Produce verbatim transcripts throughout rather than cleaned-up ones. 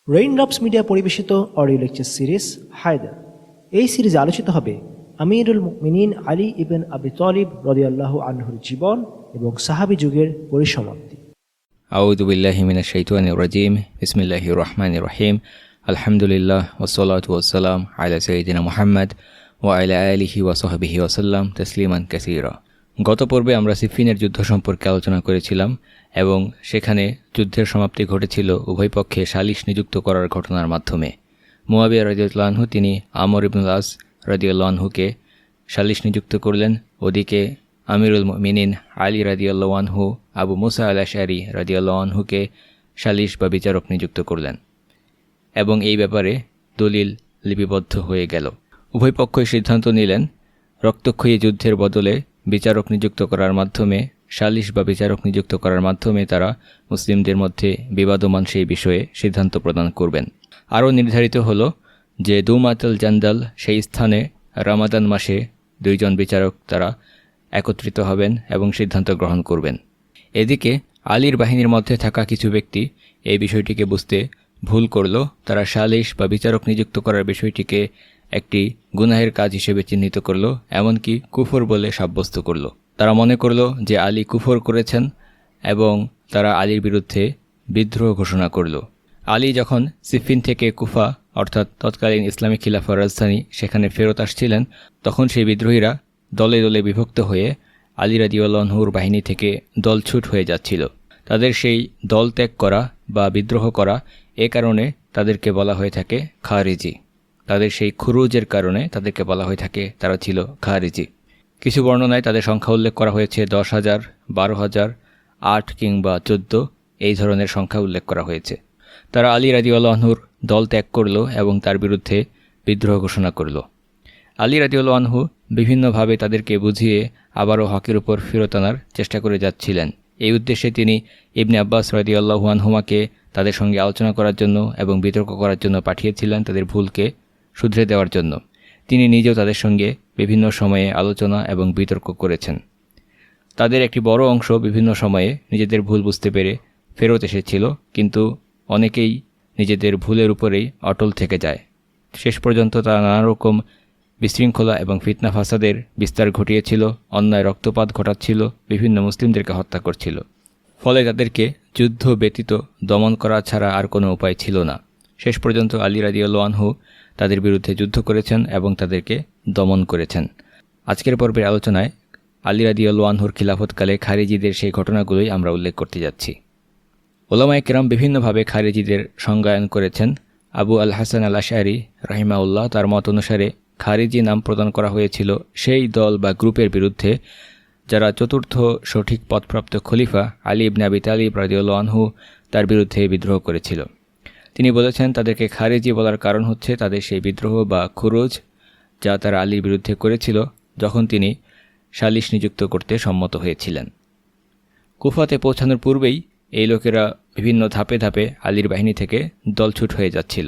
Raindrops media পরিবেশিত audio lecture series Haider. এই সিরিজে আলোচিত হবে আমিরুল মুমিনিন আলী ইবন আবি তালিব রাদিয়াল্লাহু আনহুর জীবন এবং সাহাবী যুগের পরিসমাপ্তি। আউযু বিল্লাহি মিনাশ শাইতানির রাজিম। বিসমিল্লাহির রহমানির রহিম। আলহামদুলিল্লাহ ওয়াসসালাতু ওয়াসসালাম আলা সাইয়্যিদিনা মুহাম্মদ ওয়া আলা আলিহি ওয়া সাহবিহি ওয়া সাল্লাম তাসলিমান কাসীরা। গত পর্বে আমরা সিফিনের যুদ্ধ সম্পর্কে আলোচনা করেছিলাম এবং সেখানে যুদ্ধের সমাপ্তি ঘটেছিল উভয় পক্ষে সালিশ নিযুক্ত করার ঘটনার মাধ্যমে। মুয়াবিয়া রাদিয়াল্লাহু আনহু তিনি আমর ইবনুল আস রাদিয়াল্লাহু আনহুকে সালিশ নিযুক্ত করলেন। ওদিকে আমিরুল মুমিনিন আলী রাদিয়াল্লাহু আনহু আবু মুসা আল আশআরী রাদিয়াল্লাহু আনহুকে সালিশ বা বিচারক নিযুক্ত করলেন এবং এই ব্যাপারে দলিল লিপিবদ্ধ হয়ে গেল। উভয় পক্ষই সিদ্ধান্ত নিলেন রক্তক্ষয়ী যুদ্ধের বদলে বিচারক নিযুক্ত করার মাধ্যমে, সালিশ বা বিচারক নিযুক্ত করার মাধ্যমে তারা মুসলিমদের মধ্যে বিবাদমান সেই বিষয়ে সিদ্ধান্ত প্রদান করবেন। আরও নির্ধারিত হলো যে দুমাতুল জান্দাল সেই স্থানে রমাদান মাসে দুইজন বিচারক তারা একত্রিত হবেন এবং সিদ্ধান্ত গ্রহণ করবেন। এদিকে আলীর বাহিনীর মধ্যে থাকা কিছু ব্যক্তি এই বিষয়টিকে বুঝতে ভুল করল। তারা সালিশ বা বিচারক নিযুক্ত করার বিষয়টিকে একটি গুনাহের কাজ হিসেবে চিহ্নিত করল, এমনকি কুফর বলে সাব্যস্ত করল। তারা মনে করল যে আলী কুফর করেছেন এবং তারা আলীর বিরুদ্ধে বিদ্রোহ ঘোষণা করল। আলী যখন সিফিন থেকে কুফা অর্থাৎ তৎকালীন ইসলামিক খিলাফার রাজধানী সেখানে ফেরত আসছিলেন, তখন সেই বিদ্রোহীরা দলে দলে বিভক্ত হয়ে আলী রাদিয়াল্লাহু আনহুর বাহিনী থেকে দলছুট হয়ে যাচ্ছিল। তাদের সেই দল ত্যাগ করা বা বিদ্রোহ করা এ কারণে তাদেরকে বলা হয়ে থাকে খারিজি। তাদের সেই খুরুজের কারণে তাদেরকে বলা হয়ে থাকে তারা ছিল খারিজি। কিছু বর্ণনায় তাদের সংখ্যা উল্লেখ করা হয়েছে দশ হাজার, বারো হাজার, আট কিংবা চোদ্দ, এই ধরনের সংখ্যা উল্লেখ করা হয়েছে। তারা আলী রাদিয়াল্লাহু আনহুর দল ত্যাগ করল এবং তার বিরুদ্ধে বিদ্রোহ ঘোষণা করল। আলী রাদিয়াল্লাহু আনহু বিভিন্নভাবে তাদেরকে বুঝিয়ে আবারও হকের উপর ফেরত আনার চেষ্টা করে যাচ্ছিলেন। এই উদ্দেশ্যে তিনি ইবনে আব্বাস রাদিয়াল্লাহু আনহুমাকে তাদের সঙ্গে আলোচনা করার জন্য এবং বিতর্ক করার জন্য পাঠিয়েছিলেন, তাদের ভুলকে শুধরে দেওয়ার জন্য। তিনি নিজেও তাদের সঙ্গে বিভিন্ন সময়ে আলোচনা এবং বিতর্ক করেছেন। তাদের একটি বড় অংশ বিভিন্ন সময়ে নিজেদের ভুল বুঝতে পেরে ফেরত এসেছিল, কিন্তু অনেকেই নিজেদের ভুলের উপরেই অটল থেকে যায়। শেষ পর্যন্ত তারা নানা রকম বিশৃঙ্খলা এবং ফিতনা ফাসাদের বিস্তার ঘটিয়েছিল, অন্যায় রক্তপাত ঘটাচ্ছিল, বিভিন্ন মুসলিমদেরকে হত্যা করছিল। ফলে তাদেরকে যুদ্ধ ব্যতীত দমন করা ছাড়া আর কোনো উপায় ছিল না। শেষ পর্যন্ত আলী রাদিয়াল্লাহু আনহু তাদের বিরুদ্ধে যুদ্ধ করেছেন এবং তাদেরকে দমন করেছেন। আজকের পর্বের আলোচনায় আলী রাদিয়াল্লাহু আনহুর খিলাফতকালে খারিজিদের সেই ঘটনাগুলোই আমরা উল্লেখ করতে যাচ্ছি। উলামায়ে কেরাম বিভিন্নভাবে খারিজিদের সংজ্ঞায়ন করেছেন। আবু আল হাসান আল আশআরী রাহিমাহুল্লাহ তার মত অনুসারে খারিজি নাম প্রদান করা হয়েছিল সেই দল বা গ্রুপের বিরুদ্ধে যারা চতুর্থ সঠিক পদপ্রাপ্ত খলিফা আলী ইবনে আবি তালিব রাদিয়াল্লাহু আনহু তার বিরুদ্ধে বিদ্রোহ করেছিল। তিনি বলেছেন তাদেরকে খারিজি বলার কারণ হচ্ছে তাদের সেই বিদ্রোহ বা খুরুজ যা তারা আলীর বিরুদ্ধে করেছিল যখন তিনি সালিশ নিযুক্ত করতে সম্মত হয়েছিলেন। কুফাতে পৌঁছানোর পূর্বেই এই লোকেরা বিভিন্ন ধাপে ধাপে আলীর বাহিনী থেকে দলছুট হয়ে যাচ্ছিল।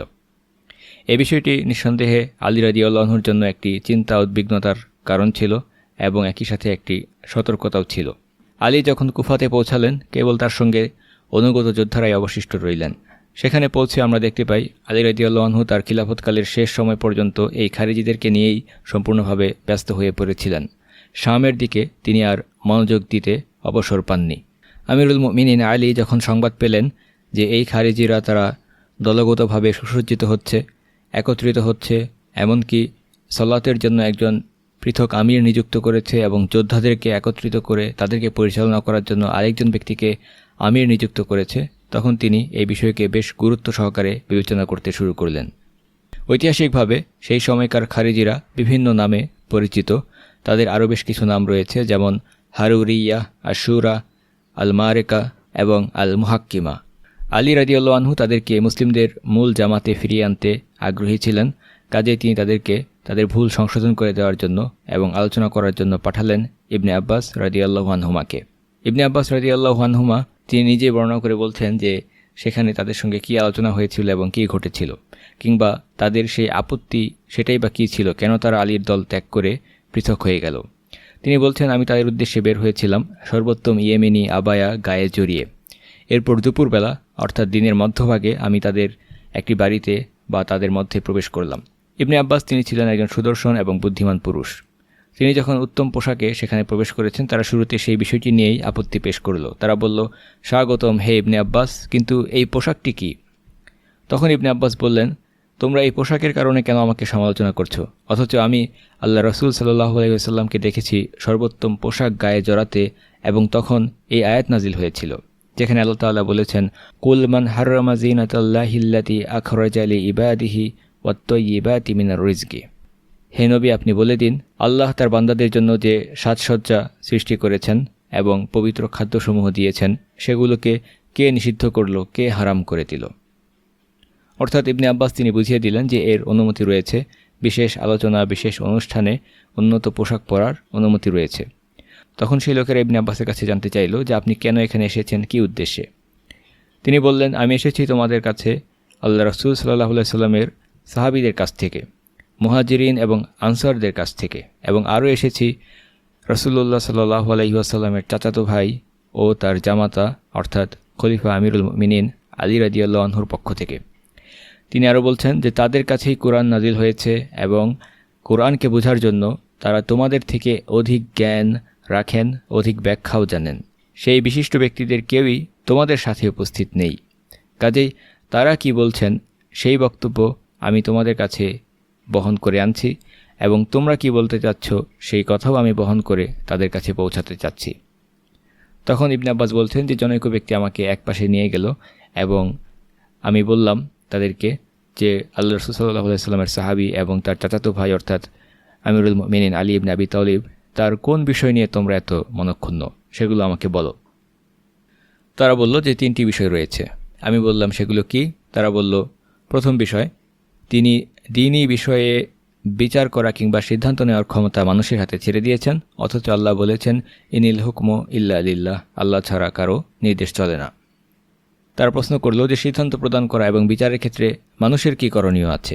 এই বিষয়টি নিঃসন্দেহে আলী রাদিয়াল্লাহু আনহুর জন্য একটি চিন্তা উদ্বিগ্নতার কারণ ছিল এবং একই সাথে একটি সতর্কতাও ছিল। আলী যখন কুফাতে পৌঁছালেন, কেবল তার সঙ্গে অনুগত যোদ্ধারাই অবশিষ্ট রইলেন। সেখানে পৌঁছে আমরা দেখতে পাই আলী রাদিয়াল্লাহু আনহু তার খিলাফতকালের শেষ সময় পর্যন্ত এই খারিজিদেরকে নিয়েই সম্পূর্ণভাবে ব্যস্ত হয়ে পড়েছিলেন। শামের দিকে তিনি আর মনোযোগ দিতে অবসর পাননি। আমিরুল মুমিনিন আলী যখন সংবাদ পেলেন যে এই খারিজিরা তারা দলগতভাবে সুসজ্জিত হচ্ছে, একত্রিত হচ্ছে, এমনকি সালাতের জন্য একজন পৃথক আমির নিযুক্ত করেছে এবং যোদ্ধাদেরকে একত্রিত করে তাদেরকে পরিচালনা করার জন্য আরেকজন ব্যক্তিকে আমির নিযুক্ত করেছে, তখন তিনি এই বিষয়কে বেশ গুরুত্ব সহকারে বিবেচনা করতে শুরু করলেন। ঐতিহাসিকভাবে সেই সময়কার খারিজিরা বিভিন্ন নামে পরিচিত। তাদের আরও বেশ কিছু নাম রয়েছে, যেমন হারুরিয়া, আশুরা, আল মারেকা এবং আল মুহাক্কিমা। আলী রাদিয়াল্লাহু আনহু তাদেরকে মুসলিমদের মূল জামাতে ফিরিয়ে আনতে আগ্রহী ছিলেন, কাজেই তিনি তাদেরকে তাদের ভুল সংশোধন করে দেওয়ার জন্য এবং আলোচনা করার জন্য পাঠালেন ইবনে আব্বাস রাদিয়াল্লাহু আনহুমাকে। ইবনে আব্বাস রাদিয়াল্লাহু আনহুমা তিনি নিজে বর্ণনা করে বলছেন যে সেখানে তাদের সঙ্গে কী আলোচনা হয়েছিল এবং কী ঘটেছিল, কিংবা তাদের সেই আপত্তি সেটাই বা কী ছিল, কেন তারা আলীর দল ত্যাগ করে পৃথক হয়ে গেল। তিনি বলছেন, আমি তাদের উদ্দেশ্যে বের হয়েছিলাম সর্বোত্তম ইয়েমেনি আবায়া গায়ে জড়িয়ে। এরপর দুপুরবেলা অর্থাৎ দিনের মধ্যভাগে আমি তাদের একটি বাড়িতে বা তাদের মধ্যে প্রবেশ করলাম। ইবনে আব্বাস তিনি ছিলেন একজন সুদর্শন এবং বুদ্ধিমান পুরুষ। তিনি যখন উত্তম পোশাকে সেখানে প্রবেশ করেছেন, তারা শুরুতে সেই বিষয়টি নিয়েই আপত্তি পেশ করল। তারা বলল, স্বাগতম হে ইবনে আব্বাস, কিন্তু এই পোশাকটি কি? তখন ইবনে আব্বাস বললেন, তোমরা এই পোশাকের কারণে কেন আমাকে সমালোচনা করছো, অথচ আমি আল্লাহ রসুল সাল্লাল্লাহু আলাইহি ওয়াসাল্লামকে দেখেছি সর্বোত্তম পোশাক গায়ে জড়াতে, এবং তখন এই আয়াত নাজিল হয়েছিল যেখানে আল্লাহ তাআলা বলেছেন, কুল মান হাররামা যিনাতাল্লাহিল্লাতী আখরাজা লিইবাদিহি ওয়াত-তাইয়্যিবাতি মিনার রিজকি। হে নবী, আপনি বলে দিন, আল্লাহ তার বান্দাদের জন্য যে সাজসজ্জা সৃষ্টি করেছেন এবং পবিত্র খাদ্যসমূহ দিয়েছেন, সেগুলোকে কে নিষিদ্ধ করল, কে হারাম করে দিল? অর্থাৎ ইবনে আব্বাস তিনি বুঝিয়ে দিলেন যে এর অনুমতি রয়েছে, বিশেষ আলোচনা, বিশেষ অনুষ্ঠানে উন্নত পোশাক পরার অনুমতি রয়েছে। তখন সেই লোকেরা ইবনে আব্বাসের কাছে জানতে চাইল যে আপনি কেন এখানে এসেছেন, কী উদ্দেশ্যে? তিনি বললেন, আমি এসেছি তোমাদের কাছে আল্লাহ রসুল সাল্লাল্লাহু আলাইহি সাল্লামের সাহাবীদের কাছ থেকে, মুহাজিরিন এবং আনসারদের কাছ থেকে, এবং আরও এসেছি রাসূলুল্লাহ সাল্লাল্লাহু আলাইহি ওয়াসাল্লামের চাচাতো ভাই ও তার জামাতা অর্থাৎ খলিফা আমিরুল মুমিনিন আলী রাদিয়াল্লাহু আনহুর পক্ষ থেকে। তিনি আরও বলছেন যে তাদের কাছেই কোরআন নাজিল হয়েছে এবং কোরআনকে বোঝার জন্য তারা তোমাদের থেকে অধিক জ্ঞান রাখেন, অধিক ব্যাখ্যাও জানেন। সেই বিশিষ্ট ব্যক্তিদের কেউই তোমাদের সাথে উপস্থিত নেই। কাজেই তারা কি বলছেন সেই বক্তব্য আমি তোমাদের কাছে বহন করে আনছি, এবং তোমরা কি বলতে চাচ্ছ সেই কথাও আমি বহন করে তাদের কাছে পৌঁছাতে চাচ্ছি। তখন ইবনে আব্বাস বলছেন যে জনৈক ব্যক্তি আমাকে একপাশে নিয়ে গেল এবং আমি বললাম তাদেরকে যে আল্লাহ রাসূল সাল্লাল্লাহু আলাইহি ওয়াসাল্লামের সাহাবী এবং তার চাচাতো ভাই অর্থাৎ আমিরুল মুমিনিন আলী ইবনে আবি তালিব, তার কোন বিষয় নিয়ে তোমরা এত মনক্ষুণ্ণ, সেগুলো আমাকে বলো। তারা বলল যে তিনটি বিষয় রয়েছে। আমি বললাম সেগুলো কি? তারা বলল, প্রথম বিষয়, তিনি দ্বীনি বিষয়ে বিচার করা কিংবা সিদ্ধান্ত নেওয়ার ক্ষমতা মানুষের হাতে ছেড়ে দিয়েছেন, অথচ আল্লাহ বলেছেন ইনিল হুকমু ইল্লা লিল্লাহ, আল্লাহ ছাড়া কারো নির্দেশ চলে না। তারা প্রশ্ন করল যে সিদ্ধান্ত প্রদান করা এবং বিচারের ক্ষেত্রে মানুষের কি করণীয় আছে?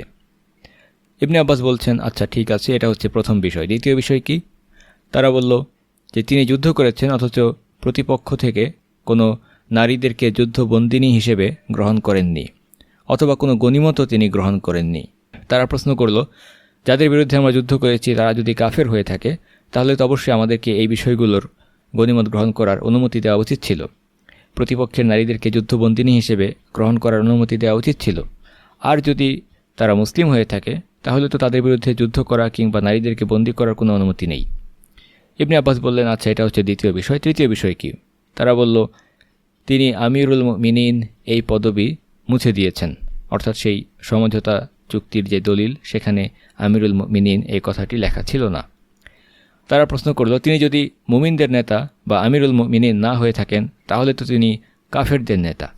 ইবনে আব্বাস বলছেন, আচ্ছা ঠিক আছে, এটা হচ্ছে প্রথম বিষয়। দ্বিতীয় বিষয় কি? তারা বলল যে তিনি যুদ্ধ করেছেন অথচ প্রতিপক্ষ থেকে কোনো নারীদেরকে যুদ্ধবন্দিনী হিসেবে গ্রহণ করেননি, অথবা কোনো গনিমতও তিনি গ্রহণ করেননি। তারা প্রশ্ন করল, যাদের বিরুদ্ধে আমরা যুদ্ধ করেছি তারা যদি কাফের হয়ে থাকে, তাহলে তো অবশ্যই আমাদেরকে এই বিষয়গুলোর গনিমত গ্রহণ করার অনুমতি দেওয়া উচিত ছিল। প্রতিপক্ষের নারীদেরকে যুদ্ধবন্দিনী হিসেবে গ্রহণ করার অনুমতি দেওয়া উচিত ছিল। আর যদি তারা মুসলিম হয়ে থাকে তাহলে তো তাদের বিরুদ্ধে যুদ্ধ করা কিংবা নারীদেরকে বন্দী করার কোনো অনুমতি নেই। ইবনে আব্বাস বললেন, আচ্ছা এটা হচ্ছে দ্বিতীয় বিষয়। তৃতীয় বিষয় কি? তারা বলল, তিনি আমিরুল মুমিনিন এই পদবি মুছে দিয়েছেন, অর্থাৎ সেই সমঝোতা চুক্তির যে দলিল সেখানে আমিরুল মুমিনিন এই কথাটি লেখা ছিল না। তারা প্রশ্ন করল, তিনি যদি মুমিনদের নেতা বা আমিরুল মুমিনিন না হয়ে থাকেন তাহলে তো তিনি কাফেরদের নেতা।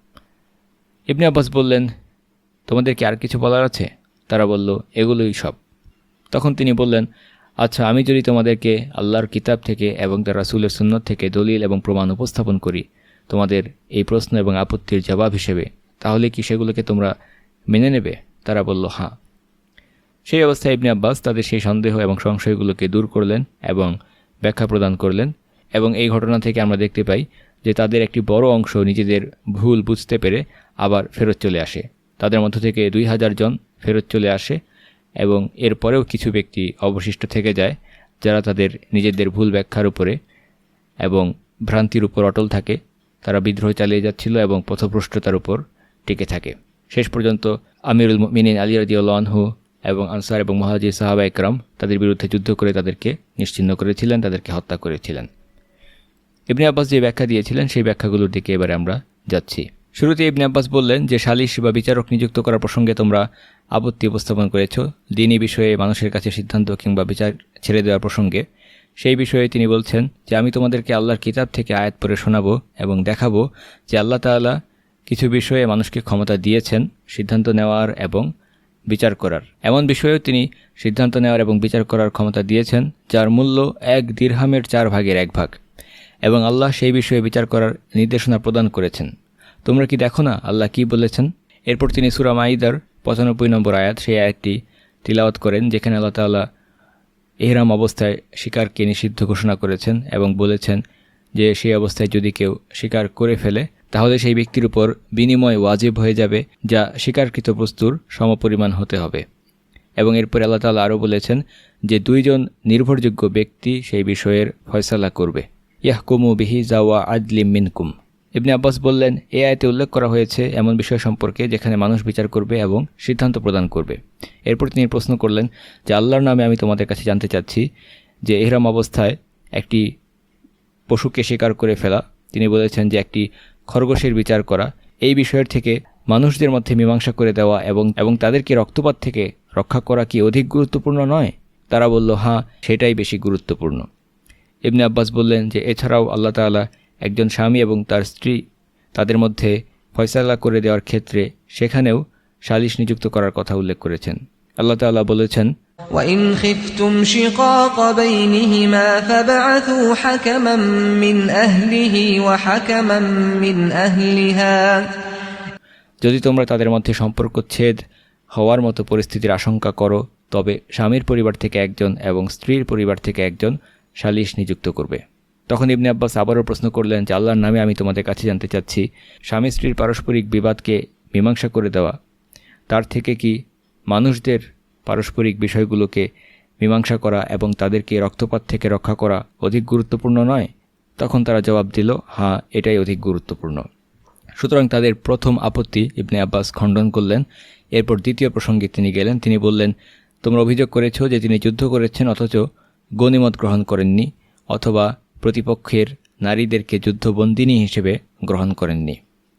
ইবনে আব্বাস বললেন, তোমাদের কি আর কিছু বলার আছে? তারা বলল, এগুলোই সব। তখন তিনি বললেন, আচ্ছা আমি যদি তোমাদেরকে আল্লাহর কিতাব থেকে এবং তার রাসূলের সুন্নত থেকে দলিল এবং প্রমাণ উপস্থাপন করি তোমাদের এই প্রশ্ন এবং আপত্তির জবাব হিসেবে, তাহলে কি সেগুলোকে তোমরা মেনে নেবে? তারা বলল, হ্যাঁ। সেই অবস্থায় ইবনে আব্বাস তাদের সেই সন্দেহ এবং সংশয়গুলোকে দূর করলেন এবং ব্যাখ্যা প্রদান করলেন, এবং এই ঘটনা থেকে আমরা দেখতে পাই যে তাদের একটি বড় অংশ নিজেদের ভুল বুঝতে পেরে আবার ফেরত চলে আসে। তাদের মধ্য থেকে দুই হাজার জন ফেরত চলে আসে, এবং এরপরেও কিছু ব্যক্তি অবশিষ্ট থেকে যায় যারা তাদের নিজেদের ভুল ব্যাখ্যার উপরে এবং ভ্রান্তির উপর অটল থাকে। তারা বিদ্রোহ চালিয়ে যাচ্ছিল এবং পথভ্রষ্টতার উপর টিকে থাকে। শেষ পর্যন্ত আমিরুল মুমিনিন আলী রাদিয়াল্লাহু আনহু এবং আনসার এবং মুহাজির সাহাবা একরাম তাদের বিরুদ্ধে যুদ্ধ করে তাদেরকে নিশ্চিহ্ন করেছিলেন, তাদেরকে হত্যা করেছিলেন। ইবনে আব্বাস যে ব্যাখ্যা দিয়েছিলেন সেই ব্যাখ্যাগুলোর দিকে এবারে আমরা যাচ্ছি। শুরুতে ইবনে আব্বাস বললেন যে সালিশ বা বিচারক নিযুক্ত করার প্রসঙ্গে তোমরা আপত্তি উপস্থাপন করেছ দ্বীনি বিষয়ে মানুষের কাছে সিদ্ধান্ত কিংবা বিচার ছেড়ে দেওয়ার প্রসঙ্গে। সেই বিষয়ে তিনি বলছেন যে আমি তোমাদেরকে আল্লাহর কিতাব থেকে আয়াত পড়ে শোনাবো এবং দেখাবো যে আল্লাহ তাআলা কিছু বিষয়ে মানুষকে ক্ষমতা দিয়েছেন সিদ্ধান্ত নেওয়ার এবং বিচার করার। এমন বিষয়েও তিনি সিদ্ধান্ত নেওয়ার এবং বিচার করার ক্ষমতা দিয়েছেন যার মূল্য এক দিরহামের চার ভাগের এক ভাগ, এবং আল্লাহ সেই বিষয়ে বিচার করার নির্দেশনা প্রদান করেছেন। তোমরা কি দেখো না আল্লাহ কি বলেছেন? এরপর তিনি সূরা মাইদার পঁচানব্বই নম্বর আয়াত, সেই আয়াতটি তিলাওয়াত করেন যেখানে আল্লাহ তাআলা ইহরাম অবস্থায় শিকারকে নিষিদ্ধ ঘোষণা করেছেন এবং বলেছেন যে সেই অবস্থায় যদি কেউ শিকার করে ফেলে তাহলে সেই ব্যক্তির উপর বিনিময় ওয়াজিব হয়ে যাবে, যা স্বীকারকৃত বস্তুর সমপরিমাণ হতে হবে। এবং এরপর আল্লাহ তাআলা আরও বলেছেন যে দুইজন নির্ভরযোগ্য ব্যক্তি সেই বিষয়ের ফয়সালা করবে। ইয়াহকুমু বিহি যাওয়া আদলিম মিনকুম। ইবনে আব্বাস বললেন, এই আয়াতে উল্লেখ করা হয়েছে এমন বিষয় সম্পর্কে যেখানে মানুষ বিচার করবে এবং সিদ্ধান্ত প্রদান করবে। এরপর তিনি প্রশ্ন করলেন যে আল্লাহর নামে আমি তোমাদের কাছে জানতে চাচ্ছি যে ইহরাম অবস্থায় একটি পশুকে শিকার করে ফেলা, তিনি বলেছেন যে একটি খরগোশের বিচার করা, এই বিষয়ের থেকে মানুষদের মধ্যে মীমাংসা করে দেওয়া এবং এবং তাদেরকে রক্তপাত থেকে রক্ষা করা কি অধিক গুরুত্বপূর্ণ নয়? তারা বলল, হ্যাঁ, সেটাই বেশি গুরুত্বপূর্ণ। ইবনে আব্বাস বললেন যে এছাড়াও আল্লাহ তাআলা একজন স্বামী এবং তার স্ত্রী তাদের মধ্যে ফয়সালা করে দেওয়ার ক্ষেত্রে সেখানেও সালিশ নিযুক্ত করার কথা উল্লেখ করেছেন। আল্লাহ তাআলা বলেছেন, وَإِنْ خِفْتُمْ شِقَاقَ بَيْنِهِمَا فَابْعَثُوا حَكَمًا مِّنْ أَهْلِهِ وَحَكَمًا مِّنْ أَهْلِهَا। যদি তোমরা তাদের মধ্যে সম্পর্কচ্ছেদ হওয়ার মতো পরিস্থিতির আশঙ্কা করো, তবে স্বামীর পরিবার থেকে একজন এবং স্ত্রীর পরিবার থেকে একজন সালিশ নিযুক্ত করবে। তখন ইবনে আব্বাস আবারও প্রশ্ন করলেন যে আল্লাহর নামে আমি তোমাদের কাছে জানতে চাচ্ছি, স্বামী স্ত্রীর পারস্পরিক বিবাদকে মীমাংসা করে দেওয়া তার থেকে কি মানুষদের পারস্পরিক বিষয়গুলোকে মীমাংসা করা এবং তাদেরকে রক্তপাত থেকে রক্ষা করা অধিক গুরুত্বপূর্ণ নয়? তখন তারা জবাব দিল, হ্যাঁ, এটাই অধিক গুরুত্বপূর্ণ। সুতরাং তাদের প্রথম আপত্তি ইবনে আব্বাস খণ্ডন করলেন। এরপর দ্বিতীয় প্রসঙ্গে তিনি গেলেন। তিনি বললেন, তোমরা অভিযোগ করেছ যে তিনি যুদ্ধ করেছেন অথচ গনিমত গ্রহণ করেননি, অথবা প্রতিপক্ষের নারীদেরকে যুদ্ধবন্দিনী হিসেবে গ্রহণ করেননি।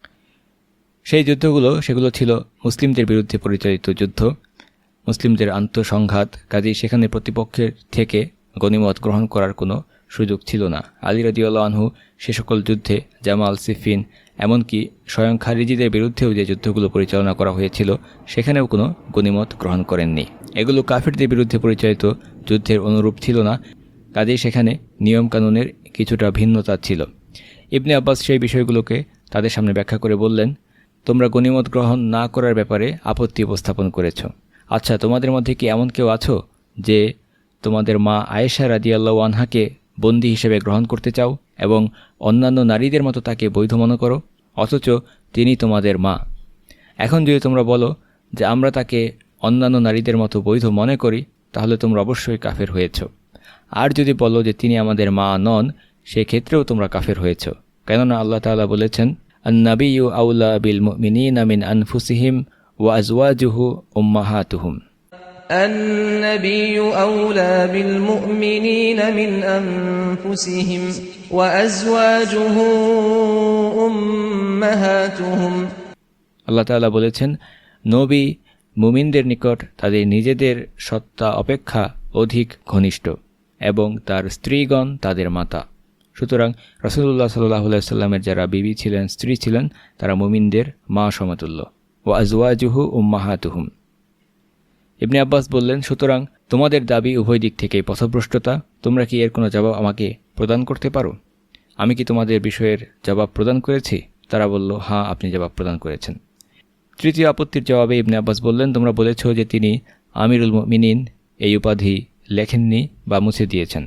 সেই যুদ্ধগুলো সেগুলো ছিল মুসলিমদের বিরুদ্ধে পরিচালিত যুদ্ধ, মুসলিমদের আন্তঃসংঘাত, কাজেই সেখানে প্রতিপক্ষের থেকে গনিমত গ্রহণ করার কোনো সুযোগ ছিল না। আলী রাদিয়াল্লাহু আনহু সে সকল যুদ্ধে, জামাল, সিফিন, এমনকি স্বয়ং খারিজিদের বিরুদ্ধেও যে যুদ্ধগুলো পরিচালনা করা হয়েছিল সেখানেও কোনো গনিমত গ্রহণ করেননি। এগুলো কাফিরদের বিরুদ্ধে পরিচালিত যুদ্ধের অনুরূপ ছিল না, কাজেই সেখানে নিয়মকানুনের কিছুটা ভিন্নতা ছিল। ইবনে আব্বাস সেই বিষয়গুলোকে তাদের সামনে ব্যাখ্যা করে বললেন, তোমরা গনিমত গ্রহণ না করার ব্যাপারে আপত্তি উপস্থাপন করেছ। আচ্ছা, তোমাদের মধ্যে কি এমন কেউ আছো যে তোমাদের মা আয়েশা রাদিয়াল্লাহু আনহাকে বন্দী হিসেবে গ্রহণ করতে চাও এবং অন্যান্য নারীদের মতো তাকে বৈধ মনে করো, অথচ তিনি তোমাদের মা? এখন যদি তোমরা বলো যে আমরা তাকে অন্যান্য নারীদের মতো বৈধ মনে করি, তাহলে তোমরা অবশ্যই কাফের হয়েছ। আর যদি বলো যে তিনি আমাদের মা নন, সেক্ষেত্রেও তোমরা কাফের হয়েছ। কেননা আল্লাহ তাআলা বলেছেন, আন-নাবিয়্যু আউলা বিল মুমিনিনা মিন আনফুসিহিম ওয়া আজওয়াজুহু উম্মাহাতুহুম। النبي أولى بالمؤمنين من أنفسهم وأزواجه أمهاتهم। আল্লাহ তাআলা বলেছেন, নবী মুমিনদের নিকট তাদের নিজেদের সত্তা অপেক্ষা অধিক ঘনিষ্ঠ এবং তার স্ত্রীগণ তাদের মাতা। সুতরাং রাসূলুল্লাহ সাল্লাল্লাহু আলাইহি ওয়াসাল্লামের যারা বিবি ছিলেন, স্ত্রী ছিলেন, তারা মুমিনদের মা সমতুল্য। ওয়া আজওয়াজুহু উম্মাহাতুহুম। ইবনে আব্বাস বললেন, সুতরাং তোমাদের দাবি উভয় দিক থেকেই পথভ্রষ্টতা। তোমরা কি এর কোনো জবাব আমাকে প্রদান করতে পারো? আমি কি তোমাদের বিষয়ের জবাব প্রদান করেছি? তারা বলল, হ্যাঁ, আপনি জবাব প্রদান করেছেন। তৃতীয় আপত্তির জবাবে ইবনে আব্বাস বললেন, তোমরা বলেছ যে তিনি আমিরুল মুমিনিন এই উপাধি লেখেননি বা মুছে দিয়েছেন।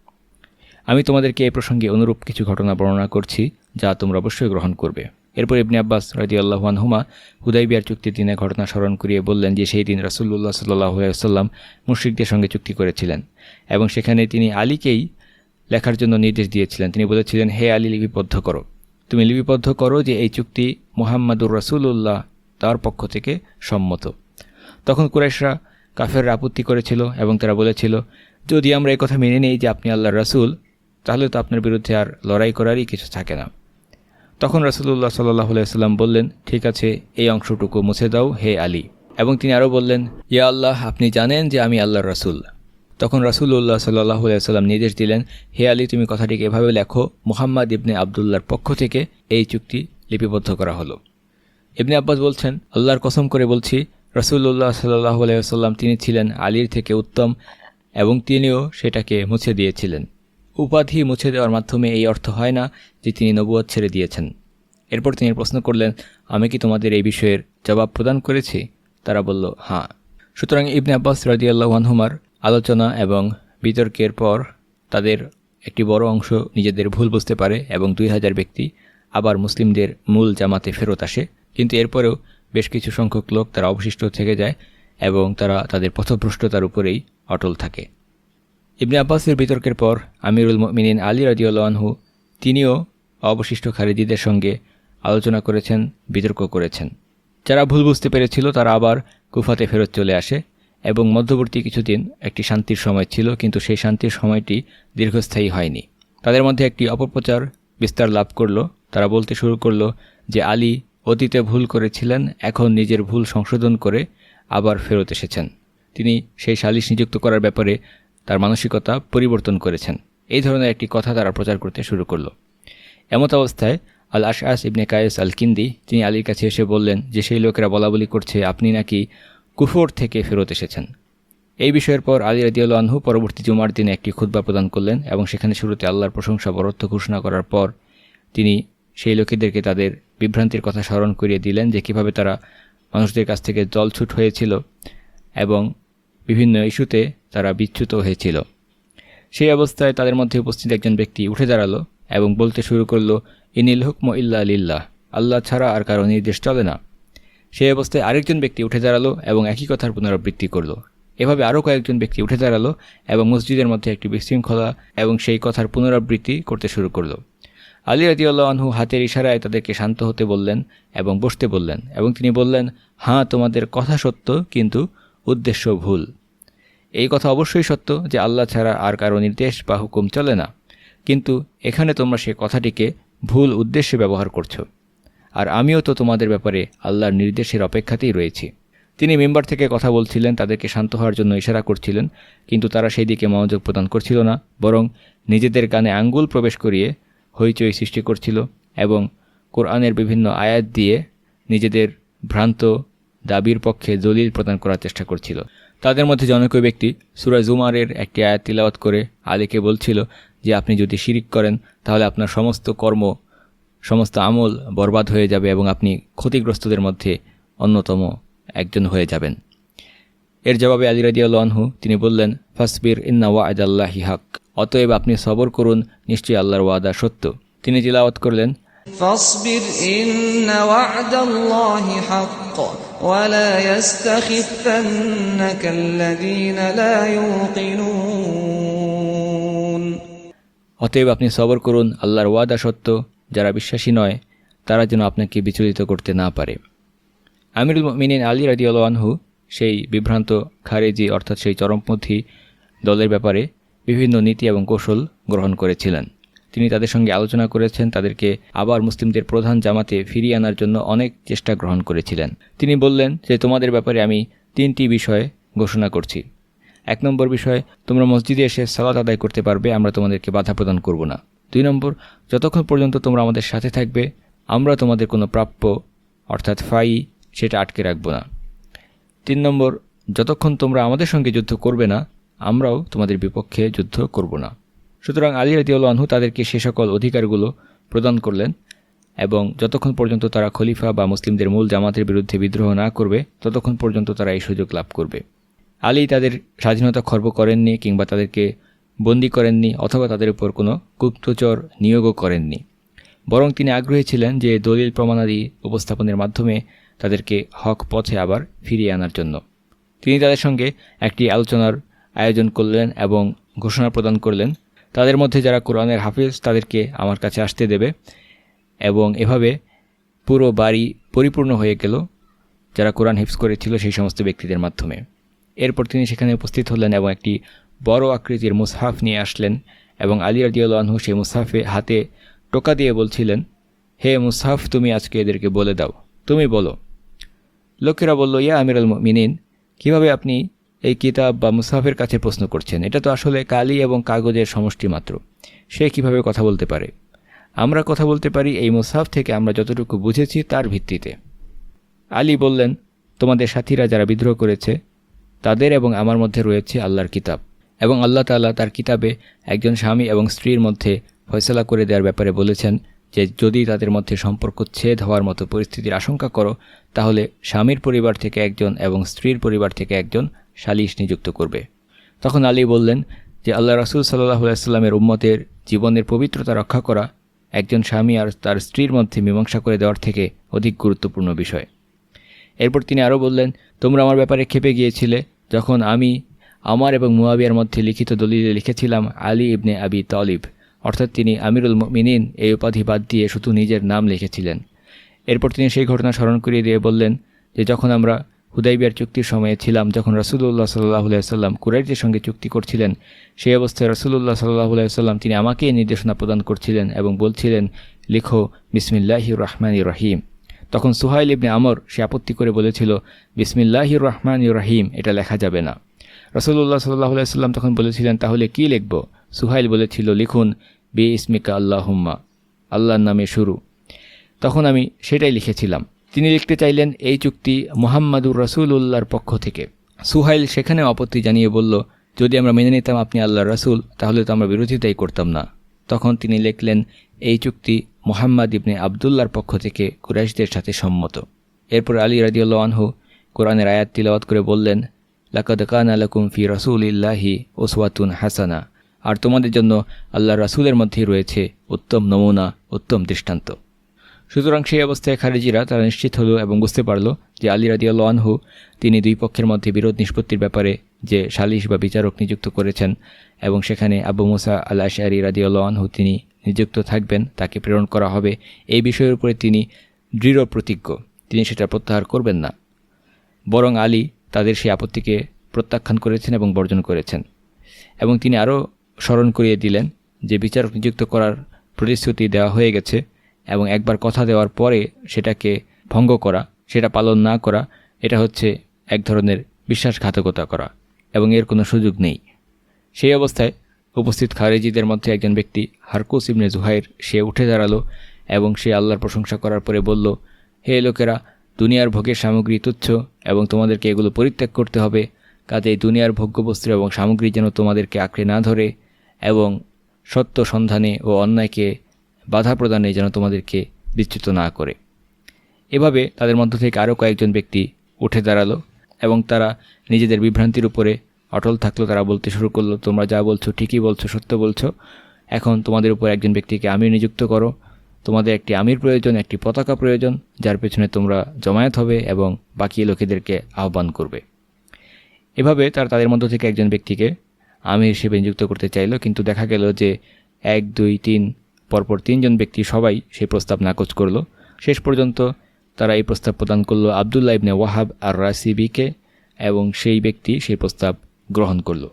আমি তোমাদেরকে এই প্রসঙ্গে অনুরূপ কিছু ঘটনা বর্ণনা করছি যা তোমরা অবশ্যই গ্রহণ করবে। এরপর ইবনে আব্বাস রাদিয়াল্লাহু আনহুমা হুদাইবিয়ার চুক্তির দিনের ঘটনা স্মরণ করিয়ে বললেন যে সেই দিন রাসূলুল্লাহ সাল্লাল্লাহু আলাইহি ওয়াসাল্লাম মুশরিকদের সঙ্গে চুক্তি করেছিলেন এবং সেখানে তিনি আলীকেই লেখার জন্য নির্দেশ দিয়েছিলেন। তিনি বলেছিলেন, হে আলী, লিপিবদ্ধ করো, তুমি লিপিবদ্ধ করো যে এই চুক্তি মুহাম্মাদুর রাসূলুল্লাহ তার পক্ষ থেকে সম্মত। তখন কুরাইশরা কাফেররা আপত্তি করেছিল এবং তারা বলেছিল, যদি আমরা এই কথা মেনে নিই যে আপনি আল্লাহর রাসূল, তাহলে তো আপনার বিরুদ্ধে আর লড়াই করারই কিছু থাকে না। তখন রাসূলুল্লাহ সাল্লাল্লাহু আলাইহি ওয়াসাল্লাম বললেন, ঠিক আছে, এই অংশটুকু মুছে দাও হে আলী। এবং তিনি আরও বললেন, ইয়া আল্লাহ, আপনি জানেন যে আমি আল্লাহর রাসূল। তখন রাসূলুল্লাহ সাল্লাল্লাহু আলাইহি ওয়াসাল্লাম নির্দেশ দিলেন, হে আলী, তুমি কথাটিকে এভাবে লেখো, মুহাম্মদ ইবনে আবদুল্লাহর পক্ষ থেকে এই চুক্তি লিপিবদ্ধ করা হলো। ইবনে আব্বাস বলছেন, আল্লাহর কসম করে বলছি, রাসূলুল্লাহ সাল্লাল্লাহু আলাইহি ওয়াসাল্লাম তিনি ছিলেন আলীর থেকে উত্তম এবং তিনিও সেটাকে মুছে দিয়েছিলেন। উপাধি মুছে দেওয়ার মাধ্যমে এই অর্থ হয় না যে তিনি নবুয়ত ছেড়ে দিয়েছেন। এরপর তিনি প্রশ্ন করলেন, আমি কি তোমাদের এই বিষয়ের জবাব প্রদান করেছি? তারা বলল, হ্যাঁ। সুতরাং ইবনে আব্বাস রাদিয়াল্লাহু আনহুমার আলোচনা এবং বিতর্কের পর তাদের একটি বড় অংশ নিজেদের ভুল বুঝতে পারে এবং দুই হাজার ব্যক্তি আবার মুসলিমদের মূল জামাতে ফেরত আসে, কিন্তু এরপরেও বেশ কিছু সংখ্যক লোক তারা অবশিষ্ট থেকে যায় এবং তারা তাদের পথভ্রষ্টতার উপরেই অটল থাকে। ইবনে আব্বাসের বিতর্কের পর আমিরুল মুমিনিন আলী রাদিয়াল্লাহু আনহু তিনিও অবশিষ্ট খারিজিদের সঙ্গে আলোচনা করেছেন, বিতর্ক করেছেন। যারা ভুল বুঝতে পেরেছিল তারা আবার কুফাতে ফেরত চলে আসে এবং মধ্যবর্তী কিছুদিন একটি শান্তির সময় ছিল, কিন্তু সেই শান্তির সময়টি দীর্ঘস্থায়ী হয়নি। তাদের মধ্যে একটি অপপ্রচার বিস্তার লাভ করল। তারা বলতে শুরু করল যে আলী অতীতে ভুল করেছিলেন, এখন নিজের ভুল সংশোধন করে আবার ফেরত এসেছেন। তিনি সেই সালিশ নিযুক্ত করার ব্যাপারে তার মানসিকতা পরিবর্তন করেছেন। এই ধরনের একটি কথা তারা প্রচার করতে শুরু করল। এমত অবস্থায় আল আশআস ইবনে কায়েস আল কিন্দি তিনি আলীর কাছে এসে বললেন যে সেই লোকেরা বলাবলি করছে আপনি নাকি কুফর থেকে ফেরত এসেছেন। এই বিষয়ের পর আলী রাদিয়াল্লাহু আনহু পরবর্তী জুমার দিনে একটি খুতবা প্রদান করলেন এবং সেখানে শুরুতে আল্লাহর প্রশংসা বরত্ব ঘোষণা করার পর তিনি সেই লোকেদেরকে তাদের বিভ্রান্তির কথা স্মরণ করিয়ে দিলেন যে কীভাবে তারা মানুষদের কাছ থেকে জলছুট হয়েছিল এবং বিভিন্ন ইস্যুতে তারা বিচ্যুত হয়েছিল। সেই অবস্থায় তাদের মধ্যে উপস্থিত একজন ব্যক্তি উঠে দাঁড়ালো এবং বলতে শুরু করলো, ইনিল হুকম ইল্লা লিল্লাহ, আল্লাহ ছাড়া আর কারো নির্দেশ চলে না। সেই অবস্থায় আরেকজন ব্যক্তি উঠে দাঁড়ালো এবং একই কথার পুনরাবৃত্তি করলো। এভাবে আরও কয়েকজন ব্যক্তি উঠে দাঁড়ালো এবং মসজিদের মধ্যে একটি বিশৃঙ্খলা এবং সেই কথার পুনরাবৃত্তি করতে শুরু করলো। আলী রাদিয়াল্লাহু আনহু হাতের ইশারায় তাদেরকে শান্ত হতে বললেন এবং বসতে বললেন এবং তিনি বললেন, হ্যাঁ, তোমাদের কথা সত্য, কিন্তু উদ্দেশ্য ভুল। এই কথা অবশ্যই সত্য যে আল্লাহ ছাড়া আর কারো নির্দেশ বা হুকুম চলে না, কিন্তু এখানে তোমরা সে কথাটিকে ভুল উদ্দেশ্যে ব্যবহার করছো, আর আমিও তো তোমাদের ব্যাপারে আল্লাহর নির্দেশের অপেক্ষাতেই রয়েছি। তিনি মিম্বার থেকে কথা বলছিলেন, তাদেরকে শান্ত হওয়ার জন্য ইশারা করছিলেন, কিন্তু তারা সেই দিকে মনোযোগ প্রদান করছিল না, বরং নিজেদের কানে আঙ্গুল প্রবেশ করিয়ে হইচই সৃষ্টি করছিল এবং কোরআনের বিভিন্ন আয়াত দিয়ে নিজেদের ভ্রান্ত দাবির পক্ষে দলিল প্রদান করার চেষ্টা করছিল। তাদের মধ্যে জনৈক ব্যক্তি সূরা জুমারের একটি আয়াত তিলাওয়াত করে আলীকে বলছিল যে আপনি যদি শিরিক করেন তাহলে আপনার সমস্ত কর্ম, সমস্ত আমল বরবাদ হয়ে যাবে এবং আপনি ক্ষতিগ্রস্তদের মধ্যে অন্যতম একজন হয়ে যাবেন। এর জবাবে আলী রাদিয়াল্লাহু আনহু তিনি বললেন, ফাসবির ইন্না ওয়া'দাল্লাহি হক, অতএব আপনি সবর করুন, নিশ্চয়ই আল্লাহর ওয়াদা সত্য। তিনি তিলাওয়াত করলেন, ফাসবির ইন্না ওয়া'দাল্লাহি হক ওয়া লা ইস্তাখিফান্নাকাল্লাযীনা লা ইউকিনুন। অতএব আপনি সবর করুন, আল্লাহর ওয়াদা সত্য, যারা বিশ্বাসী নয় তারা যেন আপনাকে বিচলিত করতে না পারে। আমিরুল মুমিনিন আলী রাদিয়াল্লাহু আনহু সেই বিভ্রান্ত খারেজি অর্থাৎ সেই চরমপন্থী দলের ব্যাপারে বিভিন্ন নীতি এবং কৌশল গ্রহণ করেছিলেন। তিনি তাদের সঙ্গে আলোচনা করেছেন, তাদেরকে আবার মুসলিমদের প্রধান জামাতে ফিরিয়ে আনার জন্য অনেক চেষ্টা গ্রহণ করেছিলেন। তিনি বললেন যে তোমাদের ব্যাপারে আমি তিনটি বিষয় ঘোষণা করছি। এক নম্বর বিষয়, তোমরা মসজিদে এসে সালাত আদায় করতে পারবে, আমরা তোমাদেরকে বাধা প্রদান করব না। দুই নম্বর, যতক্ষণ পর্যন্ত তোমরা আমাদের সাথে থাকবে আমরা তোমাদের কোনো প্রাপ্য অর্থাৎ ফাই সেটা আটকে রাখব না। তিন নম্বর, যতক্ষণ তোমরা আমাদের সঙ্গে যুদ্ধ করবে না আমরাও তোমাদের বিপক্ষে যুদ্ধ করব না। সুতরাং আলী রাদিয়াল্লাহু আনহু তাদেরকে সে সকল অধিকারগুলো প্রদান করলেন এবং যতক্ষণ পর্যন্ত তারা খলিফা বা মুসলিমদের মূল জামাতের বিরুদ্ধে বিদ্রোহ না করবে ততক্ষণ পর্যন্ত তারা এই সুযোগ লাভ করবে। আলী তাদের স্বাধীনতা খর্ব করেননি কিংবা তাদেরকে বন্দী করেননি অথবা তাদের উপর কোনো গুপ্তচর নিয়োগও করেননি, বরং তিনি আগ্রহী ছিলেন যে দলিল প্রমাণাদি উপস্থাপনের মাধ্যমে তাদেরকে হক পথে আবার ফিরিয়ে আনার জন্য। তিনি তাদের সঙ্গে একটি আলোচনার আয়োজন করলেন এবং ঘোষণা প্রদান করলেন, তাদের মধ্যে যারা কোরআনের হাফেজ তাদেরকে আমার কাছে আসতে দেবে, এবং এভাবে পুরো বাড়ি পরিপূর্ণ হয়ে গেল যারা কোরআন হিফজ করেছিল সেই সমস্ত ব্যক্তিদের মাধ্যমে। এরপর তিনি সেখানে উপস্থিত হলেন এবং একটি বড় আকৃতির মুসহাফ নিয়ে আসলেন এবং আলী রাদিয়াল্লাহু আনহু সেই মুসহাফে হাতে টোকা দিয়ে বলছিলেন, হে মুসহাফ, তুমি আজকে এদেরকে বলে দাও, তুমি বলো। লোকেরা বলল, ইয়া আমিরুল মুমিনিন, কীভাবে আপনি এই কিতাব বা মুসহাফের কাছে প্রশ্ন করছেন? এটা তো আসলে কালি এবং কাগজের সমষ্টি মাত্র, সে কিভাবে কথা বলতে পারে? আমরা কথা বলতে পারি এই মুসহাফ থেকে আমরা যতটুকু বুঝেছি তার ভিত্তিতে। আলী বললেন, তোমাদের সাথীরা যারা বিদ্রোহ করেছে তাদের এবং আমার মধ্যে রয়েছে আল্লাহর কিতাব, এবং আল্লাহ তাআলা তার কিতাবে একজন স্বামী এবং স্ত্রীর মধ্যে ফয়সালা করে দেওয়ার ব্যাপারে বলেছেন যে যদি তাদের মধ্যে সম্পর্ক ছেদ হওয়ার মতো পরিস্থিতির আশঙ্কা করো তাহলে স্বামীর পরিবার থেকে একজন এবং স্ত্রীর পরিবার থেকে একজন সালিশ নিযুক্ত করবে। তখন আলী বললেন যে আল্লাহ রাসূল সাল্লাল্লাহু আলাইহি ওয়াসাল্লামের উম্মতের জীবনের পবিত্রতা রক্ষা করা একজন স্বামী আর তার স্ত্রীর মধ্যে মীমাংসা করে দেওয়ার থেকে অধিক গুরুত্বপূর্ণ বিষয়। এরপর তিনি আরও বললেন, তোমরা আমার ব্যাপারে ক্ষেপে গিয়েছিলে যখন আমি আমার এবং মুয়াবিয়ার মধ্যে লিখিত দলিলে লিখেছিলাম আলী ইবনে আবি তালিব, অর্থাৎ তিনি আমিরুল মুমিনিন এই উপাধি বাদ দিয়ে শুধু নিজের নাম লিখেছিলেন। এরপর তিনি সেই ঘটনা স্মরণ করিয়ে দিয়ে বললেন যে যখন আমরা হুদাইবিয়ার চুক্তির সময়ে ছিলাম, যখন রাসূলুল্লাহ সাল্লাল্লাহু আলাইহি ওয়াসাল্লাম কুরাইশদের সঙ্গে চুক্তি করছিলেন, সেই অবস্থায় রাসূলুল্লাহ সাল্লাল্লাহু আলাইহি ওয়াসাল্লাম তিনি আমাকেই নির্দেশনা প্রদান করছিলেন এবং বলছিলেন, লিখো বিসমিল্লাহির রহমানির রহিম। তখন সুহাইল ইবনে আমর সে আপত্তি করে বলেছিল, বিসমিল্লাহির রহমানির রহিম এটা লেখা যাবে না। রাসূলুল্লাহ সাল্লাল্লাহু আলাইহি ওয়াসাল্লাম তখন বলেছিলেন, তাহলে কি লিখব? সুহাইল বলেছিল, লিখুন বি ইসমিকা আল্লাহুম্মা, আল্লাহর নামে শুরু। তখন আমি সেটাই লিখেছিলাম। তিনি লিখতে চাইলেন এই চুক্তি মুহাম্মাদুর রাসূলুল্লাহর পক্ষ থেকে। সুহাইল সেখানেও আপত্তি জানিয়ে বলল, যদি আমরা মেনে নিতাম আপনি আল্লাহর রাসূল, তাহলে তো আমরা বিরোধিতাই করতাম না। তখন তিনি লিখলেন, এই চুক্তি মুহাম্মদ ইবনে আবদুল্লাহর পক্ষ থেকে কুরাইশদের সাথে সম্মত। এরপর আলী রাদিয়াল্লাহু আনহু কোরআনের আয়াত তিলাওয়াত করে বললেন, লাকাদ কানা লাকুম ফি রাসূলিল্লাহি উসওয়াতুন হাসানা, আর তোমাদের জন্য আল্লাহর রাসূলের মধ্যেই রয়েছে উত্তম নমুনা, উত্তম দৃষ্টান্ত। সুতরাং সেই অবস্থায় খারেজিরা তারা নিশ্চিত হলো এবং বুঝতে পারল যে আলী রাদিয়াল্লাহু আনহু তিনি দুই পক্ষের মধ্যে বিরোধ নিষ্পত্তির ব্যাপারে যে সালিশ বা বিচারক নিযুক্ত করেছেন এবং সেখানে আবু মুসা আল আশআরী রাদিয়াল্লাহু আনহু তিনি নিযুক্ত থাকবেন, তাকে প্রেরণ করা হবে, এই বিষয়ের উপরে তিনি দৃঢ় প্রতিজ্ঞ, তিনি সেটা প্রত্যাহার করবেন না। বরং আলী তাদের সেই আপত্তিকে প্রত্যাখ্যান করেছেন এবং বর্জন করেছেন। এবং তিনি আরও স্মরণ করিয়ে দিলেন যে বিচারক নিযুক্ত করার প্রতিশ্রুতি দেওয়া হয়ে গেছে এবং একবার কথা দেওয়ার পরে সেটাকে ভঙ্গ করা, সেটা পালন না করা, এটা হচ্ছে এক ধরনের বিশ্বাসঘাতকতা করা এবং এর কোনো সুযোগ নেই। সেই অবস্থায় উপস্থিত খারেজিদের মধ্যে একজন ব্যক্তি হারকুস ইবনে জুহাইর সে উঠে দাঁড়ালো এবং সে আল্লাহর প্রশংসা করার পরে বলল, হে লোকেরা, দুনিয়ার ভোগের সামগ্রী তুচ্ছ এবং তোমাদেরকে এগুলো পরিত্যাগ করতে হবে। কাজেই দুনিয়ার ভোগ্যবস্তু এবং সামগ্রী যেন তোমাদেরকে আঁকড়ে না ধরে এবং সত্য সন্ধানে ও অন্যায়কে বাধা প্রদানে যেন তোমাদেরকে বিচ্যুত না করে। এভাবে তাদের মধ্য থেকে আরও কয়েকজন ব্যক্তি উঠে দাঁড়ালো এবং তারা নিজেদের বিভ্রান্তির উপরে অটল থাকলো। তারা বলতে শুরু করলো, তোমরা যা বলছো ঠিকই বলছো, সত্য বলছো, এখন তোমাদের উপর একজন ব্যক্তিকে আমির নিযুক্ত করো, তোমাদের একটি আমির প্রয়োজন, একটি পতাকা প্রয়োজন, যার পেছনে তোমরা জমায়েত হবে এবং বাকি লোকেদেরকে আহ্বান করবে। এভাবে তারা তাদের মধ্য থেকে একজন ব্যক্তিকে আমির হিসেবে নিযুক্ত করতে চাইল, কিন্তু দেখা গেল যে এক দুই তিন পরপর তিনজন ব্যক্তি সবাই সেই প্রস্তাব নাকচ করলো। শেষ পর্যন্ত তারা এই প্রস্তাব প্রদান করলো আবদুল্লাহ ইবনে ওয়াহাব আর রাসিবিকে এবং সেই ব্যক্তি সেই প্রস্তাব গ্রহণ করল।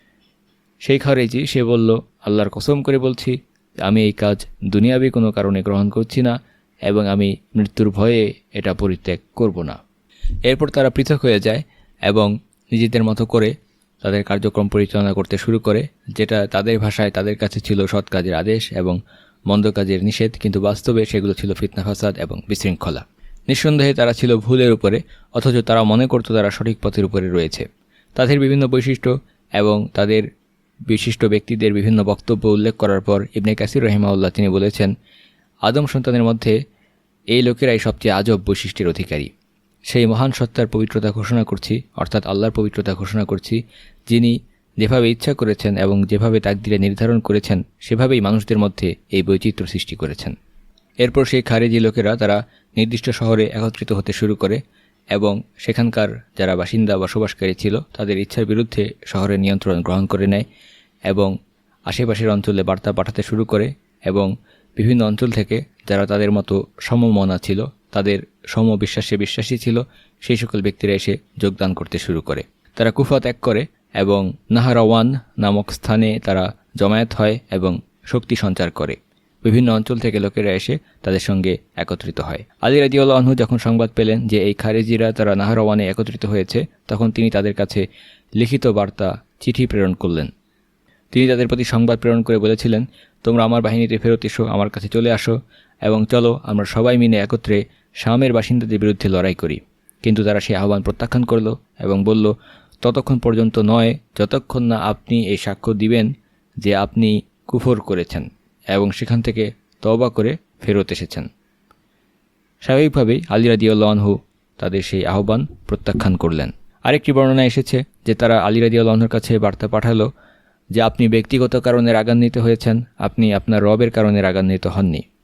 সেই খারেজি সে বলল, আল্লাহর কসম করে বলছি আমি এই কাজ দুনিয়াবি কোনো কারণে গ্রহণ করছি না এবং আমি মৃত্যুর ভয়ে এটা পরিত্যাগ করব না। এরপর তারা পৃথক হয়ে যায় এবং নিজেদের মতো করে তাদের কার্যক্রম পরিচালনা করতে শুরু করে, যেটা তাদের ভাষায় তাদের কাছে ছিল সৎ কাজের আদেশ এবং মন্দ কাজের নিষেধ, কিন্তু বাস্তবে সেগুলো ছিল ফিতনা ফাসাদ এবং বিশৃঙ্খলা। নিঃসন্দেহে তারা ছিল ভুলের উপরে, অথচ তারা মনে করত তারা সঠিক পথের উপরে রয়েছে। তাদের বিভিন্ন বৈশিষ্ট্য এবং তাদের বিশিষ্ট ব্যক্তিদের বিভিন্ন বক্তব্য উল্লেখ করার পর ইবনে কাসির রাহিমাহুল্লাহ তিনি বলেছেন, আদম সন্তানের মধ্যে এই লোকেরাই সবচেয়ে আজব বৈশিষ্ট্যের অধিকারী। সেই মহান সত্তার পবিত্রতা ঘোষণা করছি, অর্থাৎ আল্লাহর পবিত্রতা ঘোষণা করছি, যিনি যেভাবে ইচ্ছা করেছেন এবং যেভাবে তাকদীরে নির্ধারণ করেছেন সেভাবেই মানুষদের মধ্যে এই বৈচিত্র্য সৃষ্টি করেছেন। এরপর সেই খারেজি লোকেরা তারা নির্দিষ্ট শহরে একত্রিত হতে শুরু করে এবং সেখানকার যারা বাসিন্দা বসবাসকারী ছিল তাদের ইচ্ছার বিরুদ্ধে শহরের নিয়ন্ত্রণ গ্রহণ করে নেয় এবং আশেপাশের অঞ্চলে বার্তা পাঠাতে শুরু করে এবং বিভিন্ন অঞ্চল থেকে যারা তাদের মতো সমমনা ছিল, তাদের সমবিশ্বাসে বিশ্বাসী ছিল, সেই সকল ব্যক্তিরা এসে যোগদান করতে শুরু করে। তারা কুফা ত্যাগ করে এবং নাহারাওয়ান নামক স্থানে তারা জমায়েত হয় এবং শক্তি সঞ্চার করে। বিভিন্ন অঞ্চল থেকে লোকেরা এসে তাদের সঙ্গে একত্রিত হয়। আলী রাদিয়াল্লাহু আনহু যখন সংবাদ পেলেন যে এই খারেজিরা তারা নাহারাওয়ানে একত্রিত হয়েছে, তখন তিনি তাদের কাছে লিখিত বার্তা চিঠি প্রেরণ করলেন। তিনি তাদের প্রতি সংবাদ প্রেরণ করে বলেছিলেন, তোমরা আমার বাহিনীতে ফেরত এসো, আমার কাছে চলে আসো এবং চলো আমরা সবাই মিলে একত্রে শামের বাসিন্দাদের বিরুদ্ধে লড়াই করি। কিন্তু তারা সেই আহ্বান প্রত্যাখ্যান করল এবং বলল, ততক্ষণ পর্যন্ত নয় যতক্ষণ না আপনি এই সাক্ষ্য দিবেন যে আপনি কুফর করেছেন এবং সেখান থেকে তওবা করে ফেরত এসেছেন। স্বাভাবিকভাবেই আলী রাদিয়াল্লাহু আনহু তাদের সেই আহ্বান প্রত্যাখ্যান করলেন। আরেকটি বর্ণনা এসেছে যে তারা আলী রাদিয়াল্লাহু আনহুর কাছে বার্তা পাঠালো যে আপনি ব্যক্তিগত কারণে রাগান্বিত হয়েছেন, আপনি আপনার রবের কারণে রাগান্বিত হননি।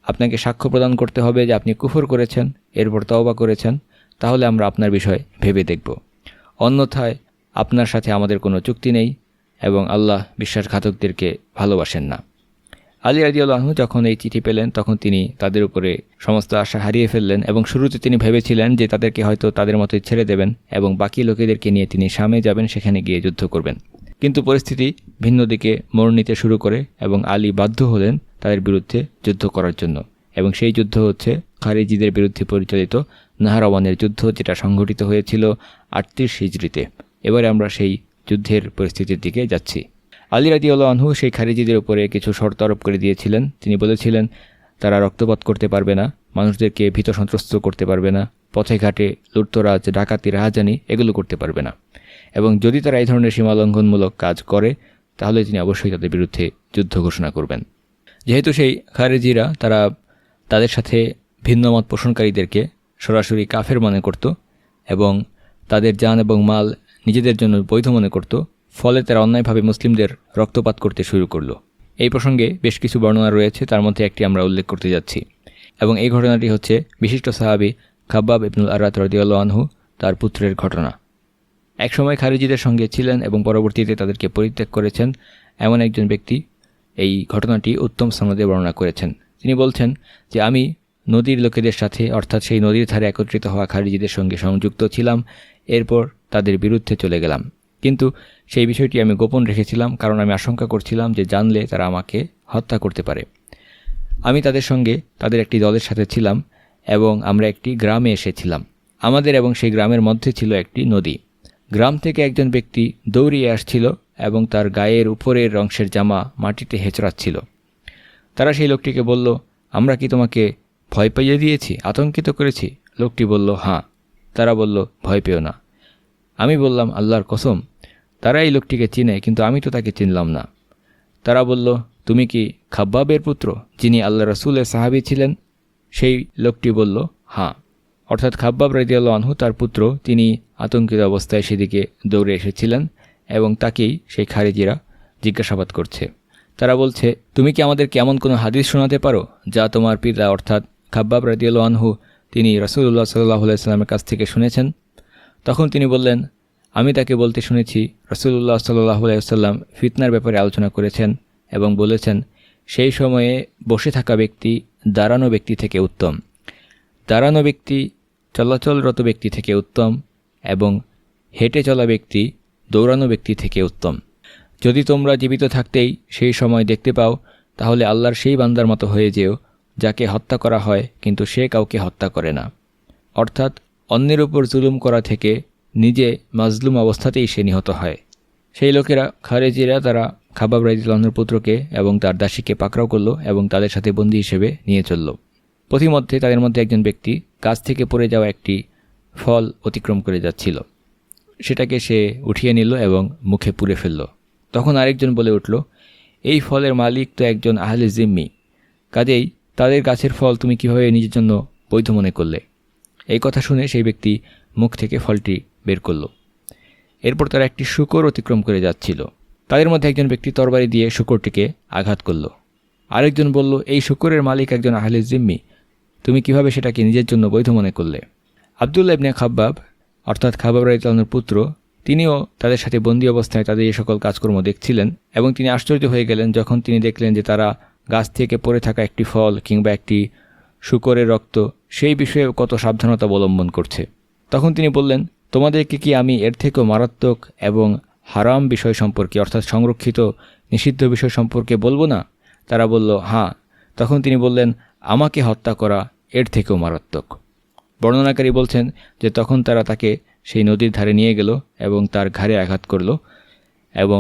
আপনাকে সাক্ষ্য প্রদান করতে হবে যে আপনি কুফর করেছেন, এরপর তওবা করেছেন, তাহলে আমরা আপনার বিষয় ভেবে দেখব। অন্যথায় আপনার সাথে আমাদের কোনো চুক্তি নেই এবং আল্লাহ বিশ্বাসঘাতকদেরকে ভালোবাসেন না। আলী রাদিয়াল্লাহু আনহু যখন এই চিঠি পেলেন তখন তিনি তাদের উপরে সমস্ত আশা হারিয়ে ফেললেন এবং শুরুতে তিনি ভেবেছিলেন যে তাদেরকে হয়তো তাদের মতোই ছেড়ে দেবেন এবং বাকি লোকেদেরকে নিয়ে তিনি শামে যাবেন, সেখানে গিয়ে যুদ্ধ করবেন। কিন্তু পরিস্থিতি ভিন্ন দিকে মোড় নিতে শুরু করে এবং আলী বাধ্য হলেন তাদের বিরুদ্ধে যুদ্ধ করার জন্য, এবং সেই যুদ্ধ হচ্ছে খারিজিদের বিরুদ্ধে পরিচালিত নাহরাওয়ানের যুদ্ধ, যেটা সংঘটিত হয়েছিল আটত্রিশ হিজরিতে। এবারে আমরা সেই যুদ্ধের পরিস্থিতির দিকে যাচ্ছি। আলী রাদিয়াল্লাহু আনহু সেই খারিজিদের উপরে কিছু শর্ত আরোপ করে দিয়েছিলেন। তিনি বলেছিলেন তারা রক্তপাত করতে পারবে না, মানুষদেরকে ভীত সন্ত্রস্ত করতে পারবে না, পথে ঘাটে লুটতরাজ, ডাকাতি, রাহাজানি এগুলো করতে পারবে না, এবং যদি তারা এই ধরনের সীমালঙ্ঘনমূলক কাজ করে তাহলে তিনি অবশ্যই তাদের বিরুদ্ধে যুদ্ধ ঘোষণা করবেন। যেহেতু সেই খারিজিরা তারা তাদের সাথে ভিন্নমত পোষণকারীদেরকে সরাসরি কাফের মনে করত এবং তাদের জান এবং মাল নিজেদের জন্য বৈধ মনে করত, ফলে তারা অন্যায়ভাবে মুসলিমদের রক্তপাত করতে শুরু করল। এই প্রসঙ্গে বেশ কিছু বর্ণনা রয়েছে, তার মধ্যে একটি আমরা উল্লেখ করতে যাচ্ছি, এবং এই ঘটনাটি হচ্ছে বিশিষ্ট সাহাবী খাব্বাব ইবনুল আরাত রাদিয়াল্লাহু আনহু তার পুত্রের ঘটনা। একসময় খারিজিদের সঙ্গে ছিলেন এবং পরবর্তীতে তাদেরকে পরিত্যাগ করেছেন এমন একজন ব্যক্তি এই ঘটনাটি উত্তম সনদে বর্ণনা করেছেন। তিনি বলছেন যে আমি নদীর লোকেদের সাথে, অর্থাৎ সেই নদীর ধারে একত্রিত হওয়া খারিজিদের সঙ্গে সংযুক্ত ছিলাম, এরপর তাদের বিরুদ্ধে চলে গেলাম, কিন্তু সেই বিষয়টি আমি গোপন রেখেছিলাম কারণ আমি আশঙ্কা করছিলাম যে জানলে তারা আমাকে হত্যা করতে পারে। আমি তাদের সঙ্গে তাদের একটি দলের সাথে ছিলাম এবং আমরা একটি গ্রামে এসেছিলাম। আমাদের এবং সেই গ্রামের মধ্যে ছিল একটি নদী। গ্রাম থেকে একজন ব্যক্তি দৌড়িয়ে আসছিল এবং তার গায়ের উপরের অংশের জামা মাটিতে হেঁচড়াচ্ছিল। তারা সেই লোকটিকে বলল, আমরা কি তোমাকে ভয় পাইয়ে দিয়েছি, আতঙ্কিত করেছি? লোকটি বলল, হ্যাঁ। তারা বলল, ভয় পেও না। আমি বললাম, আল্লাহর কসম, তারা এই লোকটিকে চিনে, কিন্তু আমি তো তাকে চিনলাম না। তারা বলল, তুমি কি খাব্বাবের পুত্র, যিনি আল্লাহ রাসূলের সাহাবী ছিলেন? সেই লোকটি বলল, হ্যাঁ। অর্থাৎ খাব্বাব রাদিয়াল্লাহু আনহু তার পুত্র, তিনি আতঙ্কিত অবস্থায় সেদিকে দৌড়ে এসেছিলেন এবং তাকেই সেই খারিজিরা জিজ্ঞাসাবাদ করছে। তারা বলছে, তুমি কি আমাদেরকে এমন কোনো হাদিস শোনাতে পারো যা তোমার পিতা অর্থাৎ খাব্বাব রাদিয়াল্লাহু আনহু তিনি রাসূলুল্লাহ সাল্লাল্লাহু আলাইহি ওয়াসাল্লামের কাছ থেকে শুনেছেন? তখন তিনি বললেন, আমি তাকে বলতে শুনেছি রাসূলুল্লাহ সাল্লাল্লাহু আলাইহি ওয়াসাল্লাম ফিতনার ব্যাপারে আলোচনা করেছেন এবং বলেছেন সেই সময়ে বসে থাকা ব্যক্তি দাঁড়ানো ব্যক্তি থেকে উত্তম, দাঁড়ানো ব্যক্তি চলাচলরত ব্যক্তি থেকে উত্তম এবং হেঁটে চলা ব্যক্তি দৌড়ানো ব্যক্তি থেকে উত্তম। যদি তোমরা জীবিত থাকতেই সেই সময় দেখতে পাও তাহলে আল্লাহর সেই বান্দার মতো হয়ে যেও যাকে হত্যা করা হয় কিন্তু সে কাউকে হত্যা করে না, অর্থাৎ অন্যের উপর জুলুম করা থেকে নিজে মাজলুম অবস্থাতেই সে নিহত হয়। সেই লোকেরা খারেজিরা তারা খাব্বাব রাদিয়াল্লাহু আনহুর পুত্রকে এবং তার দাসীকে পাকড়াও করল এবং তাদের সাথে বন্দী হিসেবে নিয়ে চলল। পথিমধ্যে তাদের মধ্যে একজন ব্যক্তি গাছ থেকে পড়ে যাওয়া একটি ফল অতিক্রম করে যাচ্ছিল, সেটাকে সে উঠিয়ে নিল এবং মুখে পুরে ফেলল। তখন আরেকজন বলে উঠল, এই ফলের মালিক তো একজন আহলে জিম্মি, কাজেই তাদের গাছের ফল তুমি কিভাবে নিজের জন্য বৈধ মনে করলে? এই কথা শুনে সেই ব্যক্তি মুখ থেকে ফলটি বের করল। এরপর তারা একটি শূকর অতিক্রম করে যাচ্ছিল। তাদের মধ্যে একজন ব্যক্তি তরবারি দিয়ে শূকরটিকে আঘাত করল। আরেকজন বলল, এই শূকরের মালিক একজন আহলে জিম্মি, তুমি কিভাবে সেটাকে নিজের জন্য বৈধ মনে করলে? আবদুল্লাহ ইবনে খাব্বাব অর্থাৎ খাব্বাব রাদিয়াল্লাহু আনহুর পুত্র, তিনিও তাদের সাথে বন্দী অবস্থায় তাদের এই সকল কাজকর্ম দেখছিলেন এবং তিনি আশ্চর্য হয়ে গেলেন যখন তিনি দেখলেন যে তারা গাছ থেকে পড়ে থাকা একটি ফল কিংবা একটি শূকরের রক্ত সেই বিষয়ে কত সাবধানতা অবলম্বন করছে। তখন তিনি বললেন, তোমাদেরকে কি আমি এর থেকেও মারাত্মক এবং হারাম বিষয় সম্পর্কে অর্থাৎ সংরক্ষিত নিষিদ্ধ বিষয় সম্পর্কে বলবো না? তারা বলল, হ্যাঁ। তখন তিনি বললেন, আমাকে হত্যা করা এর থেকেও মারাত্মক। বর্ণনাকারী বলছেন যে তখন তারা তাকে সেই নদীর ধারে নিয়ে গেল এবং তার ঘাড়ে আঘাত করল এবং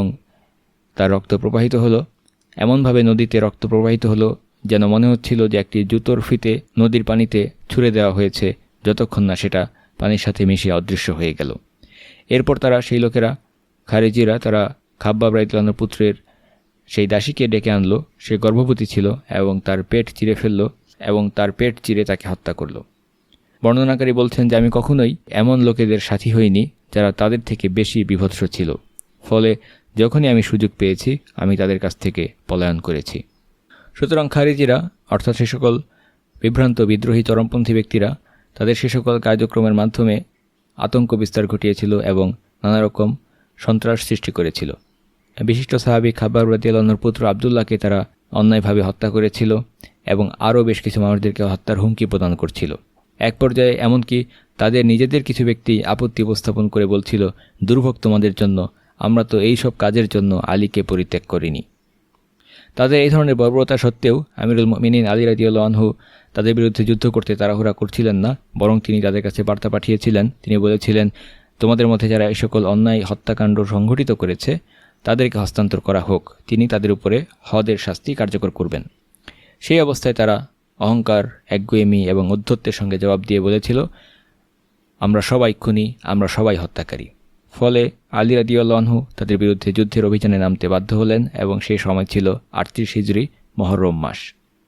তার রক্ত প্রবাহিত হলো। এমনভাবে নদীতে রক্ত প্রবাহিত হলো যেন মনে হচ্ছিল যে একটি জুতোর ফিতে নদীর পানিতে ছুঁড়ে দেওয়া হয়েছে, যতক্ষণ না সেটা পানির সাথে মিশে অদৃশ্য হয়ে গেল। এরপর তারা সেই লোকেরা খারেজিরা তারা খাব্বাব রাদিয়াল্লাহু আনহুর পুত্রের সেই দাসীকে ডেকে আনলো। সে গর্ভবতী ছিল এবং তার পেট চিরে ফেলল এবং তার পেট চিরে তাকে হত্যা করল। বর্ণনাকারী বলছেন যে আমি কখনোই এমন লোকেদের সাথী হইনি যারা তাদের থেকে বেশি বিভৎস ছিল, ফলে যখনই আমি সুযোগ পেয়েছি আমি তাদের কাছ থেকে পলায়ন করেছি। সুতরাং খারিজিরা অর্থাৎ সে সকল বিভ্রান্ত বিদ্রোহী চরমপন্থী ব্যক্তিরা তাদের সে সকল কার্যক্রমের মাধ্যমে আতঙ্ক বিস্তার ঘটিয়েছিল এবং নানা রকম সন্ত্রাস সৃষ্টি করেছিল। বিশিষ্ট সাহাবী খাব্বাব রাদিয়াল্লাহু আনহুর পুত্র আবদুল্লাহকে তারা অন্যায়ভাবে হত্যা করেছিল এবং আরও বেশ কিছু মানুষদেরকে হত্যার হুমকি প্রদান করছিল। এক পর্যায়ে এমনকি তাদের নিজেদের কিছু ব্যক্তি আপত্তি উপস্থাপন করে বলছিল, দুর্ভোগ তোমাদের জন্য, আমরা তো এই সব কাজের জন্য আলীকে পরিত্যাগ করিনি। তাদের এই ধরনের বর্বরতা সত্ত্বেও আমিরুল মুমিনিন আলী রাদিয়াল্লাহু আনহু তাদের বিরুদ্ধে যুদ্ধ করতে তাড়াহুড়া করছিলেন না, বরং তিনি তাদের কাছে বার্তা পাঠিয়েছিলেন। তিনি বলেছিলেন, তোমাদের মধ্যে যারা এই সকল অন্যায় হত্যাকাণ্ড সংঘটিত করেছে তাদেরকে হস্তান্তর করা হোক, তিনি তাদের উপরে হদের শাস্তি কার্যকর করবেন। সেই অবস্থায় তারা অহংকার, একগুঁয়েমি এবং ঔদ্ধত্যের সঙ্গে জবাব দিয়ে বলেছিল, আমরা সবাই খুনি, আমরা সবাই হত্যাকারী। ফলে আলী রাদিয়াল্লাহু আনহু তাদের বিরুদ্ধে যুদ্ধের অভিযানে নামতে বাধ্য হলেন এবং সেই সময় ছিল আটত্রিশ হিজরি মহররম মাস।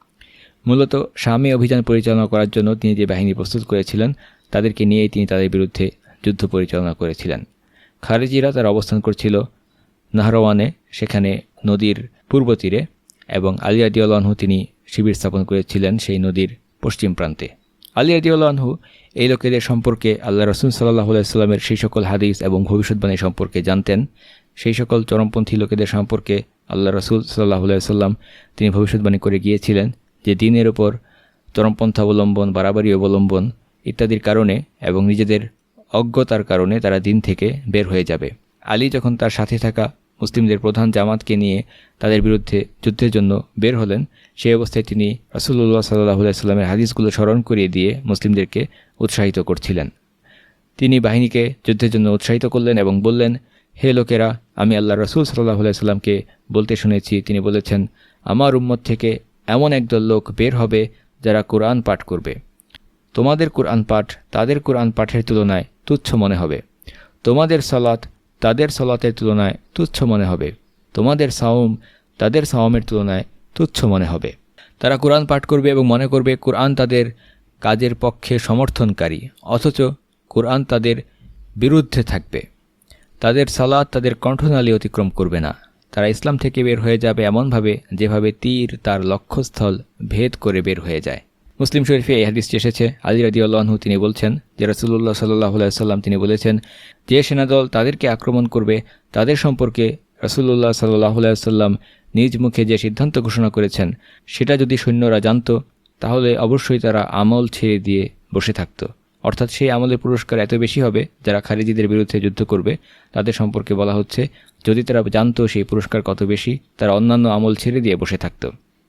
মূলত শামে অভিযান পরিচালনা করার জন্য তিনি যে বাহিনী প্রস্তুত করেছিলেন তাদেরকে নিয়েই তিনি তাদের বিরুদ্ধে যুদ্ধ পরিচালনা করেছিলেন। খারেজিরা তার অবস্থান করছিল নাহরওয়ানে, সেখানে নদীর পূর্ব তীরে, এবং আলী রাদিয়াল্লাহু আনহু তিনি শিবির স্থাপন করেছিলেন সেই নদীর পশ্চিম প্রান্তে। আলী রাদিয়াল্লাহু আনহু এই লোকেদের সম্পর্কে আল্লাহ রাসূল সাল্লাল্লাহু আলাইহি ওয়াসাল্লামের সেই সকল হাদিস এবং ভবিষ্যৎবাণী সম্পর্কে জানতেন। সেই সকল চরমপন্থী লোকেদের সম্পর্কে আল্লাহ রাসূল সাল্লাল্লাহু আলাইহি ওয়াসাল্লাম তিনি ভবিষ্যৎবাণী করে গিয়েছিলেন যে দিনের ওপর চরমপন্থা অবলম্বন, বাড়াবাড়ি অবলম্বন ইত্যাদির কারণে এবং নিজেদের অজ্ঞতার কারণে তারা দিন থেকে বের হয়ে যাবে। আলী যখন তার সাথে থাকা মুসলিমদের প্রধান জামাতকে নিয়ে তাদের বিরুদ্ধে যুদ্ধের জন্য বের হলেন, সেই অবস্থায় তিনি রাসূলুল্লাহ সাল্লাল্লাহু আলাইহি ওয়াসাল্লামের হাদিসগুলো স্মরণ করিয়ে দিয়ে মুসলিমদেরকে উৎসাহিত করছিলেন। তিনি বাহিনীকে যুদ্ধের জন্য উৎসাহিত করলেন এবং বললেন, হে লোকেরা, আমি আল্লাহ রাসূল সাল্লাল্লাহু আলাইহি ওয়াসাল্লামকে বলতে শুনেছি, তিনি বলেছেন, আমার উম্মত থেকে এমন একদল লোক বের হবে যারা কোরআন পাঠ করবে। তোমাদের কোরআন পাঠ তাদের কোরআন পাঠের তুলনায় তুচ্ছ মনে হবে, তোমাদের সালাত তাদের সালাতের তুলনায় তুচ্ছ মনে হবে, তোমাদের সাওম তাদের সাওমের তুলনায় তুচ্ছ মনে হবে। তারা কোরআন পাঠ করবে এবং মনে করবে কোরআন তাদের কাজের পক্ষে সমর্থনকারী, অথচ কোরআন তাদের বিরুদ্ধে থাকবে। তাদের সালাত তাদের কণ্ঠনালী অতিক্রম করবে না। তারা ইসলাম থেকে বের হয়ে যাবে এমনভাবে যেভাবে তীর তার লক্ষ্যস্থল ভেদ করে বের হয়ে যায়। মুসলিম শরীফে এই হাদিসটি এসেছে। আলী রাদিয়াল্লাহু আনহু তিনি বলছেন যে রাসূলুল্লাহ সাল্লাল্লাহু আলাইহি ওয়াসাল্লাম তিনি বলেছেন, যে সেনাদল তাদেরকে আক্রমণ করবে তাদের সম্পর্কে রাসূলুল্লাহ সাল্লাল্লাহু আলাইহি ওয়াসাল্লাম নিজ মুখে যে সিদ্ধান্ত ঘোষণা করেছেন সেটা যদি সৈন্যরা জানত তাহলে অবশ্যই তারা আমল ছেড়ে দিয়ে বসে থাকত। অর্থাৎ সেই আমলের পুরস্কার এত বেশি হবে যারা খারিজিদের বিরুদ্ধে যুদ্ধ করবে তাদের সম্পর্কে বলা হচ্ছে, যদি তারা জানতো সেই পুরস্কার কত বেশি, তারা অন্যান্য আমল ছেড়ে দিয়ে বসে থাকত।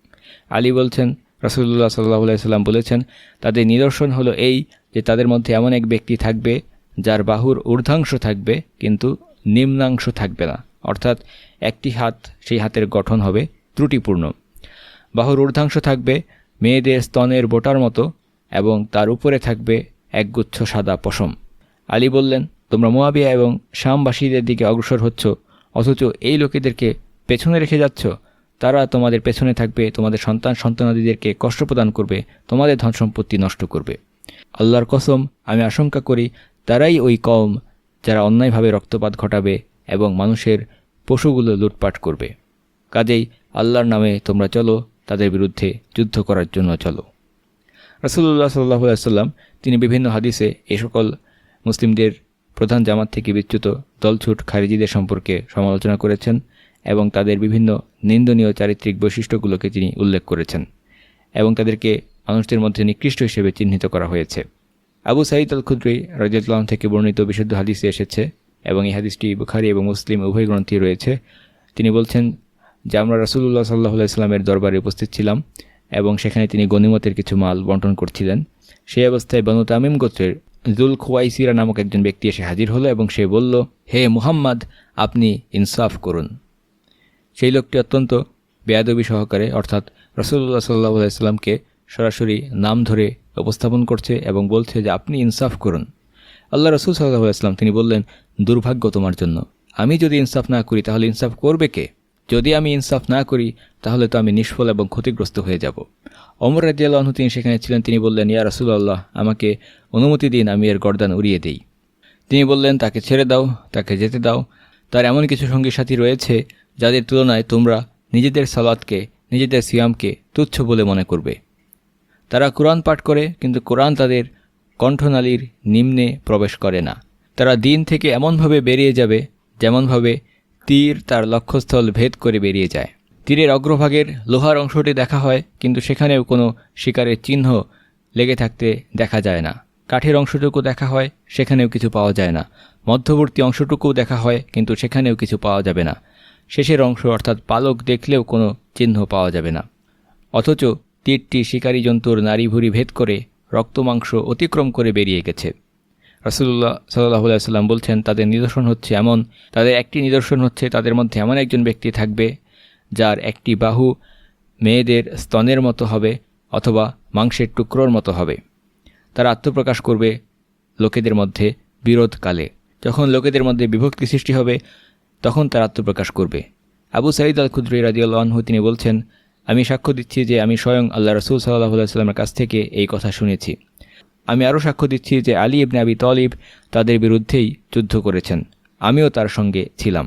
আলী বলছেন, রাসূলুল্লাহ সাল্লাল্লাহু আলাইহি ওয়াসাল্লাম বলেছেন, তাদের নিদর্শন হলো এই যে তাদের মধ্যে এমন এক ব্যক্তি থাকবে যার বাহুর ঊর্ধ্বাংশ থাকবে কিন্তু নিম্নাংশ থাকবে না, অর্থাৎ একটি হাত সেই হাতের গঠন হবে ত্রুটিপূর্ণ। বাহুর ঊর্ধ্বাংশ থাকবে মেয়েদের স্তনের বোটার মতো এবং তার উপরে থাকবে একগুচ্ছ সাদা পশম। আলী বললেন, তোমরা মুয়াবিয়া এবং শামবাসীদের দিকে অগ্রসর হচ্ছ, অথচ এই লোকেদেরকে পেছনে রেখে যাচ্ছ। তারা তোমাদের পেছনে থাকবে, তোমাদের সন্তান সন্তানাদিদেরকে কষ্ট প্রদান করবে, তোমাদের ধন সম্পত্তি নষ্ট করবে। আল্লাহর কসম, আমি আশঙ্কা করি তারাই ওই কওম যারা অন্যায়ভাবে রক্তপাত ঘটাবে এবং মানুষের পশুগুলো লুটপাট করবে। কাজেই আল্লাহর নামে তোমরা চলো, তাদের বিরুদ্ধে যুদ্ধ করার জন্য চলো। রাসূলুল্লাহ সাল্লাল্লাহু আলাইহি ওয়াসাল্লাম তিনি বিভিন্ন হাদিসে এই সকল মুসলিমদের প্রধান জামাত থেকে বিচ্যুত দলছুট খারিজিদের সম্পর্কে সমালোচনা করেছেন এবং তাদের বিভিন্ন নিন্দনীয় চারিত্রিক বৈশিষ্ট্যগুলোকে তিনি উল্লেখ করেছেন এবং তাদেরকে মানুষদের মধ্যে নিকৃষ্ট হিসেবে চিহ্নিত করা হয়েছে। আবু সাঈদ আল খুদরি রাদিয়াল্লাহু আনহু থেকে বর্ণিত বিশুদ্ধ হাদিসে এসেছে এবং এই হাদিসটি বুখারী এবং মুসলিম উভয় গ্রন্থে রয়েছে। তিনি বলছেন যে আমরা রাসূলুল্লাহ সাল্লাল্লাহু আলাইহি ওয়াসাল্লামের দরবারে উপস্থিত ছিলাম এবং সেখানে তিনি গনিমতের কিছু মাল বণ্টন করছিলেন। সেই অবস্থায় বনু তামিম গোত্রের যুল খুয়াইসিরা নামক একজন ব্যক্তি এসে হাজির হলো এবং সে বলল, হে মুহাম্মদ, আপনি ইনসাফ করুন। সেই লোকটি অত্যন্ত বেয়াদবি সহকারে অর্থাৎ রাসূলুল্লাহ সাল্লাল্লাহু আলাইহি ওয়াসাল্লামকে সরাসরি নাম ধরে উপস্থাপন করছে এবং বলছে যে আপনি ইনসাফ করুন। আল্লাহ রাসূল সাল্লাল্লাহু আলাইহি ওয়াসাল্লাম তিনি বললেন, দুর্ভাগ্য তোমার জন্য, আমি যদি ইনসাফ না করি তাহলে ইনসাফ করবে কে? যদি আমি ইনসাফ না করি তাহলে তো আমি নিষ্ফল এবং ক্ষতিগ্রস্ত হয়ে যাব। ওমর রাদিয়াল্লাহু আনহু তিনি সেখানে ছিলেন। তিনি বললেন, ইয়া রাসূলুল্লাহ, আমাকে অনুমতি দিন, আমি এর গর্দান উড়িয়ে দেই। তিনি বললেন, তাকে ছেড়ে দাও, তাকে যেতে দাও। তার এমন কিছু সঙ্গী সাথী রয়েছে যাদের তুলনায় তোমরা নিজেদের সালাতকে, নিজেদের সিয়ামকে তুচ্ছ বলে মনে করবে। তারা কোরআন পাঠ করে কিন্তু কোরআন তাদের কণ্ঠনালীর নিম্নে প্রবেশ করে না। তারা দিন থেকে এমনভাবে বেরিয়ে যাবে যেমনভাবে তীর তার লক্ষ্যস্থল ভেদ করে বেরিয়ে যায়। তীরের অগ্রভাগের লোহার অংশটি দেখা হয় কিন্তু সেখানেও কোনো শিকারের চিহ্ন লেগে থাকতে দেখা যায় না। কাঠের অংশটুকু দেখা হয়, সেখানেও কিছু পাওয়া যায় না। মধ্যবর্তী অংশটুকুও দেখা হয় কিন্তু সেখানেও কিছু পাওয়া যাবে না। শেষের অংশ অর্থাৎ পালক দেখলেও কোনো চিহ্ন পাওয়া যাবে না। অথচ তীরটি শিকারী জন্তুর নাড়িভুড়ি ভেদ করে রক্তমাংস অতিক্রম করে বেরিয়ে গেছে। রাসূলুল্লাহ সাল্লাল্লাহু আলাইহি ওয়াসাল্লাম বলছেন, তাদের নিদর্শন হচ্ছে এমন তাদের একটি নিদর্শন হচ্ছে তাদের মধ্যে এমন একজন ব্যক্তি থাকবে যার একটি বাহু মেয়েদের স্তনের মতো হবে অথবা মাংসের টুকরোর মতো হবে। তারা আত্মপ্রকাশ করবে লোকেদের মধ্যে বিরোধকালে। যখন লোকেদের মধ্যে বিভক্তি সৃষ্টি হবে তখন তারা আত্মপ্রকাশ করবে। আবু সাঈদ আল খুদরি রাদিয়াল্লাহু আনহু তিনি বলছেন, আমি সাক্ষ্য দিচ্ছি যে আমি স্বয়ং আল্লাহ রাসূল সাল্লাল্লাহু আলাইহি ওয়াসাল্লামের কাছ থেকে এই কথা শুনেছি। আমি আরও সাক্ষ্য দিচ্ছি যে আলী ইবনে আবি তালিব তাদের বিরুদ্ধেই যুদ্ধ করেছেন, আমিও তার সঙ্গে ছিলাম।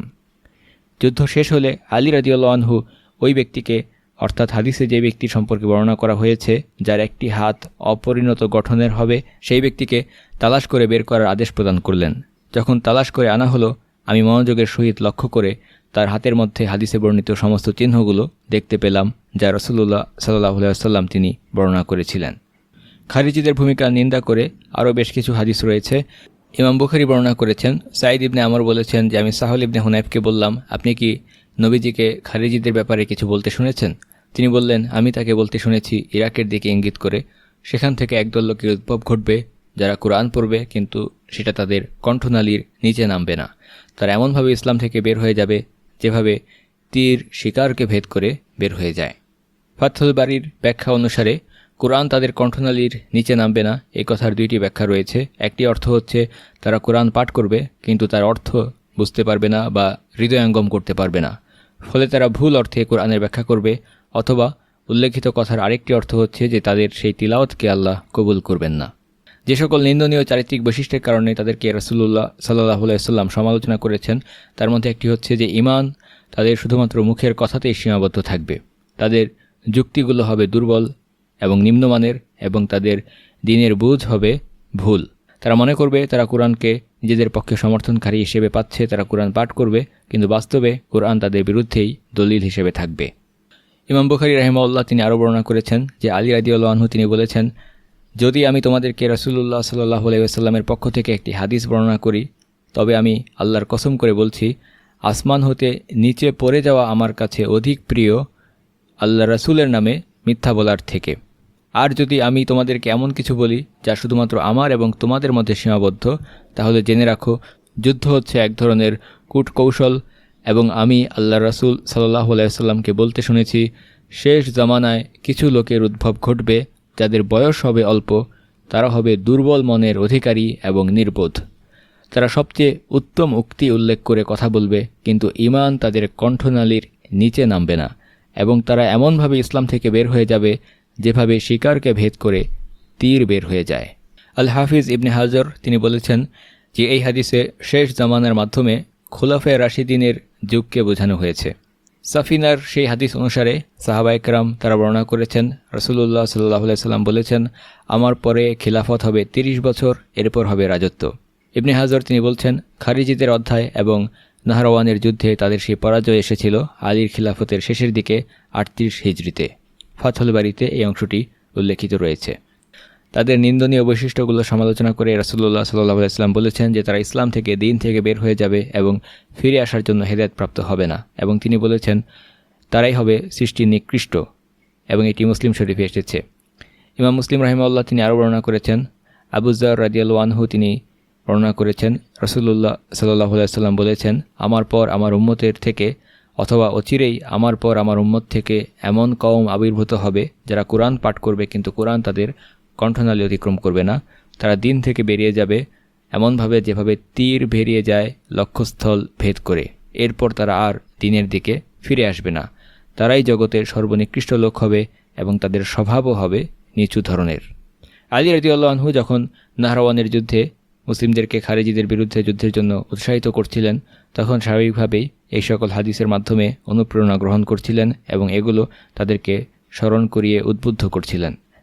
যুদ্ধ শেষ হলে আলী রাদিয়াল্লাহু আনহু ওই ব্যক্তিকে, অর্থাৎ হাদিসে যে ব্যক্তি সম্পর্কে বর্ণনা করা হয়েছে যার একটি হাত অপরিণত গঠনের হবে, সেই ব্যক্তিকে তালাশ করে বের করার আদেশ প্রদান করলেন। যখন তালাশ করে আনা হলো, আমি মনোযোগের সহিত লক্ষ্য করে তার হাতের মধ্যে হাদিসে বর্ণিত সমস্ত চিহ্নগুলো দেখতে পেলাম যা রাসূলুল্লাহ সাল্লাল্লাহু আলাইহি ওয়াসাল্লাম তিনি বর্ণনা করেছিলেন। খারিজিদের ভূমিকা নিন্দা করে আরও বেশ কিছু হাদিস রয়েছে। ইমাম বুখারী বর্ণনা করেছেন, সাঈদ ইবনে আমর বলেছেন যে আমি সাহল ইবনে হুনাইফকে বললাম, আপনি কি নবীজিকে খারিজিদের ব্যাপারে কিছু বলতে শুনেছেন? তিনি বললেন, আমি তাকে বলতে শুনেছি ইরাকের দিকে ইঙ্গিত করে সেখান থেকে একদল লোকের উদ্ভব ঘটবে যারা কোরআন পড়বে কিন্তু সেটা তাদের কণ্ঠনালীর নিচে নামবে না। তারা এমনভাবে ইসলাম থেকে বের হয়ে যাবে যেভাবে তীর শিকারকে ভেদ করে বের হয়ে যায়। ফাথুল বারীর ব্যাখ্যা অনুসারে কোরআন তাদের কণ্ঠনালীর নিচে নামবে না এই কথার দুইটি ব্যাখ্যা রয়েছে। একটি অর্থ হচ্ছে তারা কোরআন পাঠ করবে কিন্তু তার অর্থ বুঝতে পারবে না বা হৃদয়ঙ্গম করতে পারবে না, ফলে তারা ভুল অর্থে কোরআনের ব্যাখ্যা করবে। অথবা উল্লেখিত কথার আরেকটি অর্থ হচ্ছে যে তাদের সেই তিলাওয়াতকে আল্লাহ কবুল করবেন না। যে সকল নিন্দনীয় চারিত্রিক বৈশিষ্ট্যের কারণে তাদেরকে রাসূলুল্লাহ সাল্লাল্লাহু আলাইহি ওয়াসাল্লাম সমালোচনা করেছেন তার মধ্যে একটি হচ্ছে যে ঈমান তাদের শুধুমাত্র মুখের কথাতেই সীমাবদ্ধ থাকবে। তাদের যুক্তিগুলো হবে দুর্বল এবং নিম্নমানের এবং তাদের দ্বীনের বুঝ হবে ভুল। তারা মনে করবে তারা কোরআনকে নিজেদের পক্ষে সমর্থনকারী হিসেবে পাচ্ছে, তারা কোরআন পাঠ করবে কিন্তু বাস্তবে কোরআন তাদের বিরুদ্ধেই দলিল হিসেবে থাকবে। ইমাম বুখারী রাহিমাহুল্লাহ তিনি আরও বর্ণনা করেছেন যে আলী রাদিয়াল্লাহু আনহু তিনি বলেছেন, যদি আমি তোমাদেরকে রাসূলুল্লাহ সাল্লাল্লাহু আলাইহি ওয়াসাল্লামের পক্ষ থেকে একটি হাদিস বর্ণনা করি তবে আমি আল্লাহর কসম করে বলছি আসমান হতে নিচে পড়ে যাওয়া আমার কাছে অধিক প্রিয় আল্লাহ রাসূলের নামে মিথ্যা বলার থেকে। আর যদি আমি তোমাদেরকে এমন কিছু বলি যা শুধুমাত্র আমার এবং তোমাদের মধ্যে সীমাবদ্ধ, তাহলে জেনে রাখো যুদ্ধ হচ্ছে এক ধরনের কূটকৌশল এবং আমি আল্লাহ রাসূল সাল্লাল্লাহু আলাইহি ওয়াসাল্লামকে বলতে শুনেছি শেষ জামানায় কিছু লোকের উদ্ভব ঘটবে যাদের বয়স হবে অল্প, তারা হবে দুর্বল মনের অধিকারী এবং নির্বোধ। তারা সবচেয়ে উত্তম উক্তি উল্লেখ করে কথা বলবে কিন্তু ঈমান তাদের কণ্ঠনালীর নিচে নামবে না এবং তারা এমনভাবে ইসলাম থেকে বের হয়ে যাবে যেভাবে শিকারকে ভেদ করে তীর বের হয়ে যায়। আল হাফিজ ইবনে হাজার তিনি বলেছেন যে এই হাদিসে শেষ জামানার মাধ্যমে খুলাফায়ে রাশিদিনের যুগকে বোঝানো হয়েছে। সাফিনার সেই হাদিস অনুসারে সাহাবা একরাম তারা বর্ণনা করেছেন রাসূলুল্লাহ সাল্লাল্লাহু আলাইহি ওয়াসাল্লাম বলেছেন, আমার পরে খিলাফত হবে তিরিশ বছর, এরপর হবে রাজত্ব। ইবনে হাজার তিনি বলছেন, খারিজিদের অধ্যায় এবং নাহরওয়ানের যুদ্ধে তাদের সেই পরাজয় এসেছিল আলীর খিলাফতের শেষের দিকে আটত্রিশ হিজরিতে। ফাথুল বারীতে এই অংশটি উল্লেখিত রয়েছে। তাদের নিন্দনীয় বৈশিষ্ট্যগুলো সমালোচনা করে রাসূলুল্লাহ সাল্লাল্লাহু আলাইহি ওয়াসাল্লাম বলেছেন যে তারা ইসলাম থেকে দিন থেকে বের হয়ে যাবে এবং ফিরে আসার জন্য হেদায়েত প্রাপ্ত হবে না, এবং তিনি বলেছেন তারাই হবে সৃষ্টির নিকৃষ্ট, এবং এটি মুসলিম শরীফে এসেছে। ইমাম মুসলিম রাহিমাহুল্লাহ তিনি আরও বর্ণনা করেছেন, আবু যর রাদিয়াল্লাহু আনহু তিনি বর্ণনা করেছেন রাসূলুল্লাহ সাল্লাল্লাহু আলাইহি ওয়াসাল্লাম বলেছেন, আমার পর আমার উম্মতের থেকে অথবা অচিরেই আমার পর আমার উম্মত থেকে এমন কওম আবির্ভূত হবে যারা কোরআন পাঠ করবে কিন্তু কোরআন তাদের কণ্ঠনালী অতিক্রম করবে না। তারা দিন থেকে বেরিয়ে যাবে এমনভাবে যেভাবে তীর বেরিয়ে যায় লক্ষ্যস্থল ভেদ করে, এরপর তারা আর দিনের দিকে ফিরে আসবে না। তারাই জগতের সর্বনিকৃষ্ট লোক হবে এবং তাদের স্বভাবও হবে নিচু ধরনের। আলী রাদিয়াল্লাহু আনহু যখন নাহরওয়ানের যুদ্ধে মুসলিমদেরকে খারিজিদের বিরুদ্ধে যুদ্ধের জন্য উৎসাহিত করছিলেন তখন স্বাভাবিকভাবেই এই সকল হাদিসের মাধ্যমে অনুপ্রেরণা গ্রহণ করছিলেন এবং এগুলো তাদেরকে স্মরণ করিয়ে উদ্বুদ্ধ করছিলেন।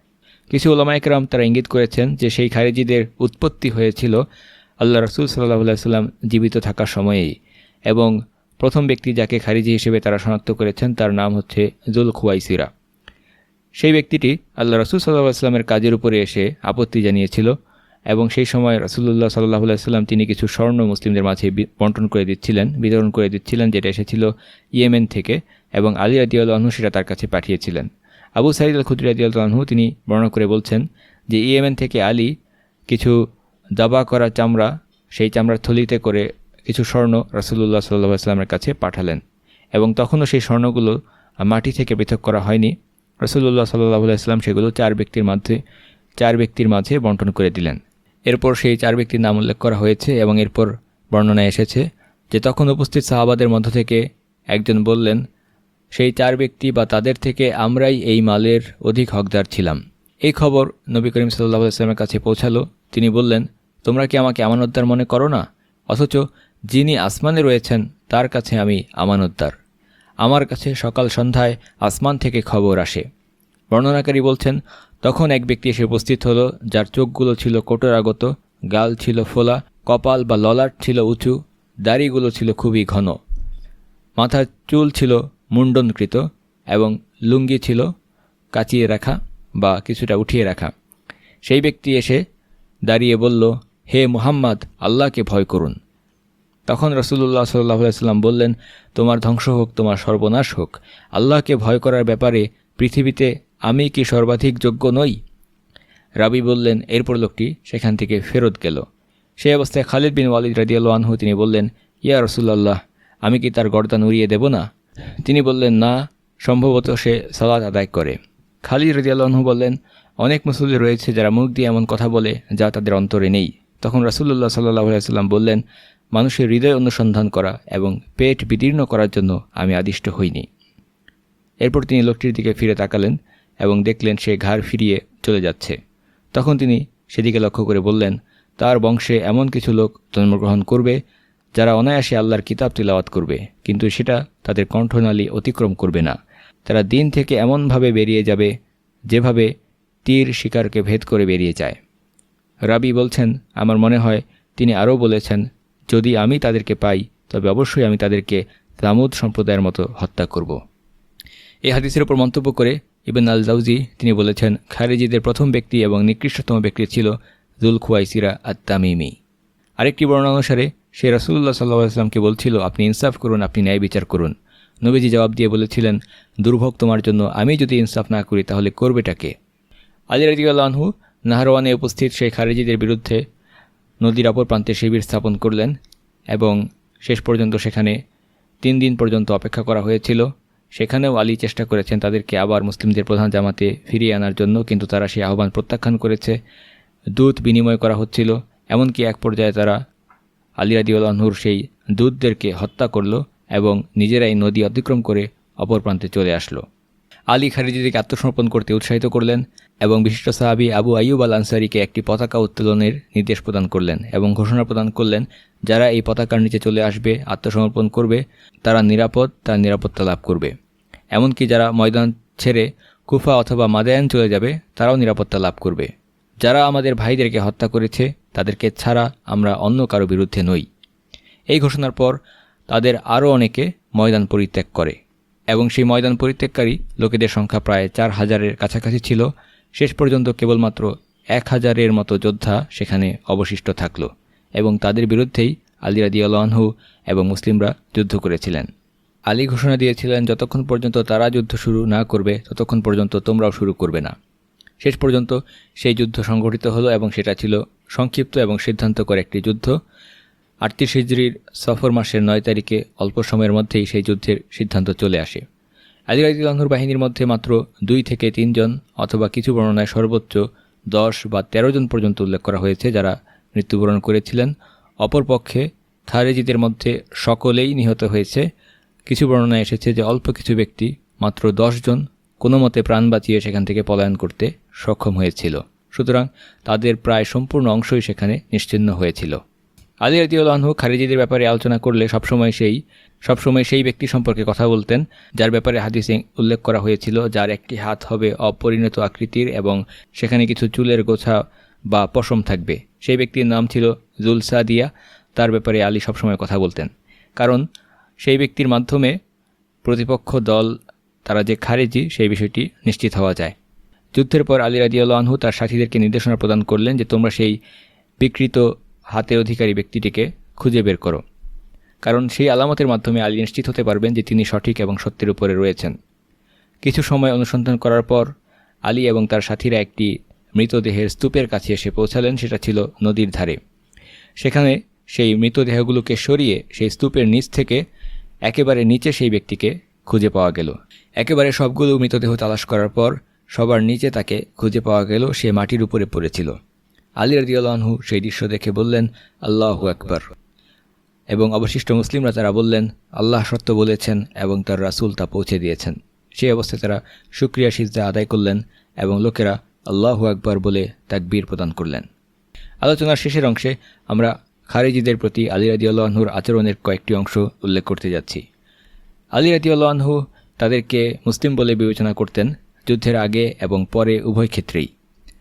কিছু উলামা ইকরাম তারা ইঙ্গিত করেছেন যে সেই খারিজিদের উৎপত্তি হয়েছিল আল্লাহ রাসূল সাল্লাল্লাহু আলাইহি ওয়াসাল্লাম জীবিত থাকার সময়েই, এবং প্রথম ব্যক্তি যাকে খারিজি হিসেবে তারা শনাক্ত করেছেন তার নাম হচ্ছে জুল খুয়াইসিরা। সেই ব্যক্তিটি আল্লাহ রাসূল সাল্লাল্লাহু আলাইহি ওয়াসাল্লামের কাজের উপরে এসে আপত্তি জানিয়েছিল, এবং সেই সময় রাসূলুল্লাহ সাল্লাল্লাহু আলাইহি ওয়াসাল্লাম তিনি কিছু স্বর্ণ মুসলিমদের মাঝে বন্টন করে দিচ্ছিলেন, বিতরণ করে দিচ্ছিলেন, যেটা এসেছিল ইয়েমেন থেকে, এবং আলী রাদিয়াল্লাহু আনহু সেটা তার কাছে পাঠিয়েছিলেন। আবু সাঈদ আল খুদরি রাদিয়াল্লাহু আনহু তিনি বর্ণনা করে বলছেন যে ইয়েমেন থেকে আলী কিছু দাবা করা চামড়া, সেই চামড়ার থলিতে করে কিছু স্বর্ণ রাসূলুল্লাহ সাল্লাল্লাহু আলাইহি ওয়াসাল্লামের কাছে পাঠালেন, এবং তখনও সেই স্বর্ণগুলো মাটি থেকে পৃথক করা হয়নি। রাসূলুল্লাহ সাল্লাল্লাহু আলাইহি ওয়াসাল্লাম সেগুলো চার ব্যক্তির মাঝে চার ব্যক্তির মাঝে বন্টন করে দিলেন। এরপর সেই চার ব্যক্তির নাম উল্লেখ করা হয়েছে, এবং এরপর বর্ণনায় এসেছে যে তখন উপস্থিত সাহাবাদের মধ্য থেকে একজন বললেন, সেই চার ব্যক্তি বা তাদের থেকে আমরাই এই মালের অধিক হকদার ছিলাম। এই খবর নবী করিম সাল্লাল্লাহু আলাইহি ওয়াসাল্লামের কাছে পৌঁছালো। তিনি বললেন, তোমরা কি আমাকে আমানতদার মনে করো না? অথচ যিনি আসমানে রয়েছেন তার কাছে আমি আমানতদার। আমার কাছে সকাল সন্ধ্যায় আসমান থেকে খবর আসে। বর্ণনাকারী বলছেন, তখন এক ব্যক্তি এসে উপস্থিত হলো, যার চোখগুলো ছিল কোটরাগত, গাল ছিল ফোলা, কপাল বা ললাট ছিল উঁচু, দাড়িগুলো ছিল খুবই ঘন, মাথার চুল ছিল মুন্ডনকৃত, এবং লুঙ্গি ছিল কাচিয়ে রাখা বা কিছুটা উঠিয়ে রাখা। সেই ব্যক্তি এসে দাঁড়িয়ে বলল, হে মুহাম্মদ, আল্লাহকে ভয় করুন। তখন রাসূলুল্লাহ সাল্লাল্লাহু আলাইহি ওয়াসাল্লাম বললেন, তোমার ধ্বংস হোক, তোমার সর্বনাশ হোক। আল্লাহকে ভয় করার ব্যাপারে পৃথিবীতে আমি কি সর্বাধিক যোগ্য নই? রাবি বললেন, এরপর লোকটি সেখান থেকে ফেরত গেল। সেই অবস্থায় খালিদ বিন ওয়ালিদ রাদিয়াল্লাহু আনহু তিনি বললেন, ইয়া রাসূলুল্লাহ, আমি কি তার গর্দান উড়িয়ে দেব না? তিনি বললেন, না, সম্ভবত সে সালাত আদায় করে। খালিদ রাদিয়াল্লাহু আনহু বললেন, অনেক মুসল্লি রয়েছে যারা মুখ দিয়ে এমন কথা বলে যা তাদের অন্তরে নেই। তখন রাসূলুল্লাহ সাল্লাল্লাহু আলাইহি ওয়াসাল্লাম বললেন, মানুষের হৃদয় অনুসন্ধান করা এবং পেট বিদীর্ণ করার জন্য আমি আদিষ্ট হইনি। এরপর তিনি লোকটির দিকে ফিরে তাকালেন এবং দেখলেন সে ঘাড় ফিরিয়ে চলে যাচ্ছে। তখন তিনি সেদিকে লক্ষ্য করে বললেন, তার বংশে এমন কিছু লোক জন্মগ্রহণ করবে যারা অনায়াসে আল্লাহর কিতাব তিলাওয়াত করবে, কিন্তু সেটা তাদের কণ্ঠনালী অতিক্রম করবে না। তারা দিন থেকে এমনভাবে বেরিয়ে যাবে যেভাবে তীর শিকারকে ভেদ করে বেরিয়ে যায়। রাবি বলছেন, আমার মনে হয় তিনি আরও বলেছেন, যদি আমি তাদেরকে পাই তবে অবশ্যই আমি তাদেরকে তামুদ সম্প্রদায়ের মতো হত্যা করব। এই হাদিসের উপর মন্তব্য করে ইবন আল জাউজি তিনি বলেছেন, খারিজিদের প্রথম ব্যক্তি এবং নিকৃষ্টতম ব্যক্তি ছিল জুল খুয়াইসিরা আত-তামিমি। আরেকটি বর্ণনা অনুসারে সে রাসূলুল্লাহ সাল্লাল্লাহু আলাইহি ওয়াসাল্লামকে বলছিল, আপনি ইনসাফ করুন, আপনি ন্যায় বিচার করুন। নবীজি জবাব দিয়ে বলেছিলেন, দুর্ভোগ তোমার জন্য, আমি যদি ইনসাফ না করি তাহলে করবেটাকে? আলী রাদিয়াল্লাহু আনহু নাহরওয়ানে উপস্থিত সেই খারিজিদের বিরুদ্ধে নদীর অপর প্রান্তে শিবির স্থাপন করলেন, এবং শেষ পর্যন্ত সেখানে তিন দিন পর্যন্ত অপেক্ষা করা হয়েছিল। সেখানেও আলী চেষ্টা করেছেন তাদেরকে আবার মুসলিমদের প্রধান জামাতে ফিরিয়ে আনার জন্য, কিন্তু তারা সেই আহ্বান প্রত্যাখ্যান করেছে। দূত বিনিময় করা হচ্ছিল, এমনকি এক পর্যায়ে তারা আলী রাদিয়াল্লাহু আনহুর সেই দূতদেরকে হত্যা করল এবং নিজেরাই নদী অতিক্রম করে অপর প্রান্তে চলে আসলো। আলী খারিজিদেরকে আত্মসমর্পণ করতে উৎসাহিত করলেন এবং বিশিষ্ট সাহাবী আবু আইয়ুব আল আনসারীকে একটি পতাকা উত্তোলনের নির্দেশ প্রদান করলেন এবং ঘোষণা প্রদান করলেন, যারা এই পতাকার নিচে চলে আসবে, আত্মসমর্পণ করবে, তারা নিরাপদ, তার নিরাপত্তা লাভ করবে। এমনকি যারা ময়দান ছেড়ে কুফা অথবা মাদায়ান চলে যাবে, তারাও নিরাপত্তা লাভ করবে। যারা আমাদের ভাইদেরকে হত্যা করেছে তাদেরকে ছাড়া আমরা অন্য কারো বিরুদ্ধে নই। এই ঘোষণার পর তাদের আরও অনেকে ময়দান পরিত্যাগ করে, এবং সেই ময়দান পরিত্যাগকারী লোকেদের সংখ্যা প্রায় চার হাজারের কাছাকাছি ছিল। শেষ পর্যন্ত কেবলমাত্র এক হাজারের মতো যোদ্ধা সেখানে অবশিষ্ট থাকল, এবং তাদের বিরুদ্ধেই আলী রাদিয়াল্লাহু আনহু এবং মুসলিমরা যুদ্ধ করেছিলেন। আলী ঘোষণা দিয়েছিলেন, যতক্ষণ পর্যন্ত তারা যুদ্ধ শুরু না করবে ততক্ষণ পর্যন্ত তোমরাও শুরু করবে না। শেষ পর্যন্ত সেই যুদ্ধ সংঘটিত হলো, এবং সেটা ছিল সংক্ষিপ্ত এবং সিদ্ধান্তকর একটি যুদ্ধ। আটত্রিশ হিজরির সফর মাসের নয় তারিখে অল্প সময়ের মধ্যেই সেই যুদ্ধের সিদ্ধান্ত চলে আসে। আলী রাদিয়াল্লাহু আনহুর বাহিনীর মধ্যে মাত্র দুই থেকে তিনজন অথবা কিছু বর্ণনায় সর্বোচ্চ দশ বা তেরো জন পর্যন্ত উল্লেখ করা হয়েছে যারা মৃত্যুবরণ করেছিলেন। অপরপক্ষে খারিজিদের মধ্যে সকলেই নিহত হয়েছে। কিছু বর্ণনায় এসেছে যে অল্প কিছু ব্যক্তি, মাত্র দশ জন, কোনো মতে প্রাণ বাঁচিয়ে সেখান থেকে পলায়ন করতে সক্ষম হয়েছিল। সুতরাং তাদের প্রায় সম্পূর্ণ অংশই সেখানে নিশ্চিহ্ন হয়েছিল। আলী রাদিয়াল্লাহু আনহু খারিজিদের ব্যাপারে আলোচনা করলে সবসময় সেই সবসময় সেই ব্যক্তি সম্পর্কে কথা বলতেন যার ব্যাপারে হাদিসে উল্লেখ করা হয়েছিল যার একটি হাত হবে অপরিণত আকৃতির এবং সেখানে কিছু চুলের গোছা বা পশম থাকবে। সেই ব্যক্তির নাম ছিল জুলসাদিয়া। তার ব্যাপারে আলী সবসময় কথা বলতেন, কারণ সেই ব্যক্তির মাধ্যমে প্রতিপক্ষ দল তারা যে খারিজি সেই বিষয়টি নিশ্চিত হওয়া যায়। যুদ্ধের পর আলী রাদিয়াল্লাহু আনহু তার সাথীদেরকে নির্দেশনা প্রদান করলেন যে তোমরা সেই বিকৃত হাতের অধিকারী ব্যক্তিটিকে খুঁজে বের করো, কারণ সেই আলামতের মাধ্যমে আলী নিশ্চিত হতে পারবেন যে তিনি সঠিক এবং সত্যের উপরে রয়েছেন। কিছু সময় অনুসন্ধান করার পর আলী এবং তার সাথীরা একটি মৃতদেহের স্তূপের কাছে এসে পৌঁছালেন। সেটা ছিল নদীর ধারে। সেখানে সেই মৃতদেহগুলোকে সরিয়ে সেই স্তূপের নিচ থেকে একেবারে নিচে সেই ব্যক্তিকে খুঁজে পাওয়া গেল। একেবারে সবগুলো মৃতদেহ তালাশ করার পর সবার নিচে তাকে খুঁজে পাওয়া গেল। সে মাটির উপরে পড়েছিল। আলী রাদিয়াল্লাহু আনহু সেই দৃশ্য দেখে বললেন, আল্লাহু আকবার। এবং অবশিষ্ট মুসলিমরা তারা বললেন, আল্লাহ সত্য বলেছেন এবং তার রাসূল তা পৌঁছে দিয়েছেন। সেই অবস্থায় তারা শুকরিয়া সিজদা আদায় করলেন এবং লোকেরা আল্লাহু আকবার বলে তাকবীর প্রদান করলেন। আলোচনার শেষের অংশে আমরা খারিজিদের প্রতি আলী রাদিয়াল্লাহু আনহুর আচরণের কয়েকটি অংশ উল্লেখ করতে যাচ্ছি। আলী রাদিয়াল্লাহু আনহু তাদেরকে মুসলিম বলে বিবেচনা করতেন, যুদ্ধের আগে এবং পরে উভয় ক্ষেত্রেই।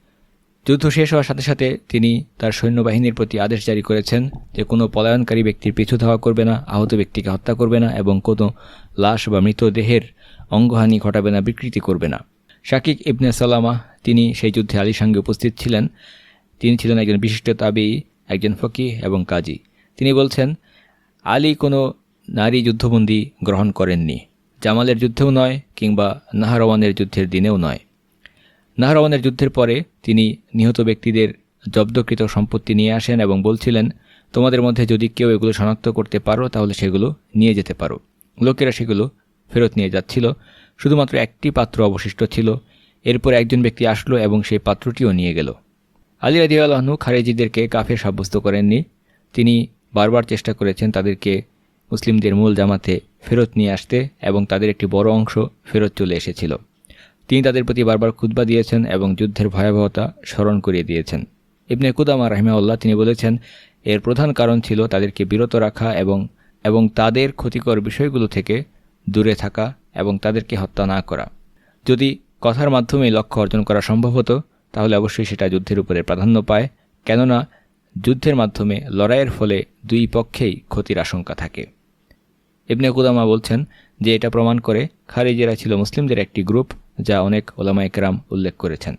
যুদ্ধ শেষ হওয়ার সাথে সাথে তিনি তার সৈন্যবাহিনীর প্রতি আদেশ জারি করেছেন যে কোনো পলায়নকারী ব্যক্তির পিছু ধাওয়া করবে না, আহত ব্যক্তিকে হত্যা করবে না এবং কোনো লাশ বা মৃতদেহের অঙ্গহানি ঘটাবে না, বিকৃতি করবে না। শাকিক ইবনে সালামা তিনি সেই যুদ্ধে আলীর সঙ্গে উপস্থিত ছিলেন। তিনি ছিলেন একজন বিশিষ্ট তাবেঈ, একজন ফকিহ এবং কাজী। তিনি বলছেন, আলী কোনো নারী যুদ্ধবন্দী গ্রহণ করেননি, জামালের যুদ্ধেও নয় কিংবা নাহরওয়ানের যুদ্ধের দিনেও নয়। নাহরওয়ানের যুদ্ধের পরে তিনি নিহত ব্যক্তিদের জব্দকৃত সম্পত্তি নিয়ে আসেন এবং বলছিলেন, তোমাদের মধ্যে যদি কেউ এগুলো শনাক্ত করতে পারো তাহলে সেগুলো নিয়ে যেতে পারো। লোকেরা সেগুলো ফেরত নিয়ে যাচ্ছিল। শুধুমাত্র একটি পাত্র অবশিষ্ট ছিল। এরপর একজন ব্যক্তি আসলো এবং সেই পাত্রটিও নিয়ে গেল। আলী রাদিয়াল্লাহু আনহু খারিজিদেরকে কাফের সাব্যস্ত করেননি। তিনি বারবার চেষ্টা করেছেন তাদেরকে মুসলিমদের মূল জামাতে ফেরত নিয়ে আসতে এবং তাদের একটি বড় অংশ ফেরত চলে এসেছিল। তিনি তাদের প্রতি বারবার খুতবা দিয়েছেন এবং যুদ্ধের ভয়াবহতা স্মরণ করিয়ে দিয়েছেন। ইবনে কুদামা রাহিমাহুল্লাহ তিনি বলেছেন, এর প্রধান কারণ ছিল তাদেরকে বিরত রাখা এবং এবং তাদের ক্ষতিকর বিষয়গুলো থেকে দূরে থাকা এবং তাদেরকে হত্যা না করা। যদি কথার মাধ্যমে লক্ষ্য অর্জন করা সম্ভব হতো তাহলে অবশ্যই সেটা যুদ্ধের উপরে প্রাধান্য পায়, কেননা যুদ্ধের মাধ্যমে লড়াইয়ের ফলে দুই পক্ষেই ক্ষতির আশঙ্কা থাকে। ইবনে কুদামা বলছেন যে এটা প্রমাণ করে খারিজিরা ছিল মুসলিমদের একটি গ্রুপ, যা অনেক ওলামায়ে কেরাম উল্লেখ করেছেন।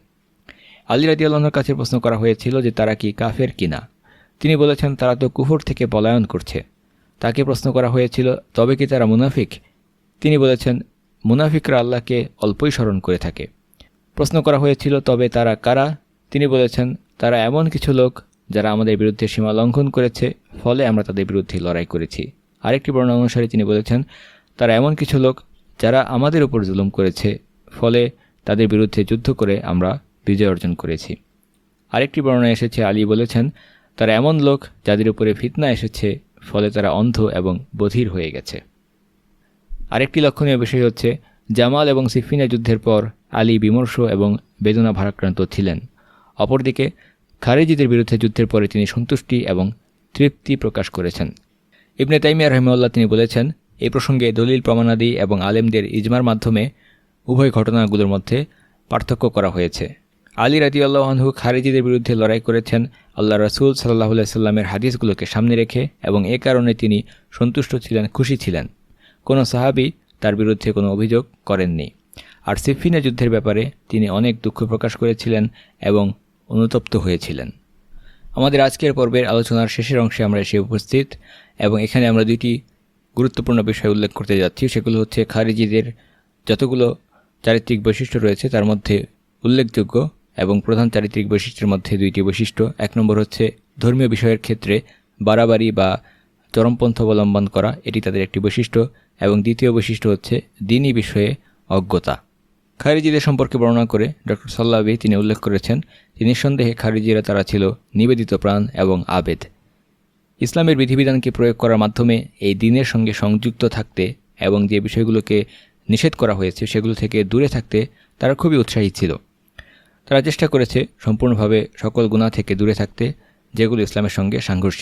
আলী রাদিয়াল্লাহু আনহুর কাছে প্রশ্ন করা হয়েছিল যে তারা কি কাফের কিনা। তিনি বলেছেন, তারা তো কুফর থেকে পলায়ন করছে। তাকে প্রশ্ন করা হয়েছিল, তবে কি তারা মুনাফিক? তিনি বলেছেন, মুনাফিকরা আল্লাহকে অল্পই স্মরণ করে থাকে। প্রশ্ন করা হয়েছিল, তবে তারা কারা? তিনি বলেছেন, তারা এমন কিছু লোক যারা আমাদের বিরুদ্ধে সীমা লঙ্ঘন করেছে, ফলে আমরা তাদের বিরুদ্ধে লড়াই করেছি। আরেকটি বর্ণনা অনুসারে তিনি বলেছেন, তারা এমন কিছু লোক যারা আমাদের উপর জুলুম করেছে, ফলে তাদের বিরুদ্ধে যুদ্ধ করে আমরা বিজয় অর্জন করেছি। আরেকটি বর্ণনা এসেছে, আলী বলেছেন, তারা এমন লোক যাদের উপরে ফিতনা এসেছে, ফলে তারা অন্ধ এবং বধির হয়ে গেছে। আরেকটি লক্ষণীয় বিষয় হচ্ছে, জামাল এবং সিফিনা যুদ্ধের পর আলী বিমর্ষ এবং বেদনা ভারাক্রান্ত ছিলেন। অপরদিকে খারিজিদের বিরুদ্ধে যুদ্ধের পরে তিনি সন্তুষ্টি এবং তৃপ্তি প্রকাশ করেছেন। ইবনে তাইমিয়া রাহিমাহুল্লাহ তিনি বলেছেন, এই প্রসঙ্গে দলিল প্রমাণাদি এবং আলেমদের ইজমার মাধ্যমে উভয় ঘটনাগুলোর মধ্যে পার্থক্য করা হয়েছে। আলী রাদিয়াল্লাহু আনহু খারিজিদের বিরুদ্ধে লড়াই করেছেন আল্লাহ রাসূল সাল্লাল্লাহু আলাইহি সাল্লামের হাদিসগুলোকে সামনে রেখে এবং এ কারণে তিনি সন্তুষ্ট ছিলেন, খুশি ছিলেন। কোনো সাহাবী তার বিরুদ্ধে কোনো অভিযোগ করেননি। আর সিফিনা যুদ্ধের ব্যাপারে তিনি অনেক দুঃখ প্রকাশ করেছিলেন এবং অনুতপ্ত হয়েছিলেন। আমাদের আজকের পর্বের আলোচনার শেষের অংশে আমরা এসে উপস্থিত এবং এখানে আমরা দুইটি গুরুত্বপূর্ণ বিষয় উল্লেখ করতে যাচ্ছি। সেগুলো হচ্ছে খারিজিদের যতগুলো চারিত্রিক বৈশিষ্ট্য রয়েছে তার মধ্যে উল্লেখযোগ্য এবং প্রধান চারিত্রিক বৈশিষ্ট্যের মধ্যে দুইটি বৈশিষ্ট্য। এক নম্বর হচ্ছে ধর্মীয় বিষয়ের ক্ষেত্রে বাড়াবাড়ি বা চরমপন্থ অবলম্বন করা, এটি তাদের একটি বৈশিষ্ট্য। এবং দ্বিতীয় বৈশিষ্ট্য হচ্ছে দ্বীনি বিষয়ে অজ্ঞতা। খারিজিদের সম্পর্কে বর্ণনা করে ডক্টর সাল্লাবি তিনি উল্লেখ করেছেন যে নিঃসন্দেহে খারিজিরা তারা ছিল নিবেদিত প্রাণ এবং আবেদ। ইসলামের বিধিবিধানকে প্রয়োগ করার মাধ্যমে এই দ্বীনের সঙ্গে সংযুক্ত থাকতে এবং যে বিষয়গুলোকে নিষেধ করা হয়েছে সেগুলো থেকে দূরে থাকতে তারা খুবই উৎসাহী ছিল। তারা চেষ্টা করেছে সম্পূর্ণভাবে সকল গুনাহ থেকে দূরে থাকতে যেগুলো ইসলামের সঙ্গে সাংঘর্ষিক।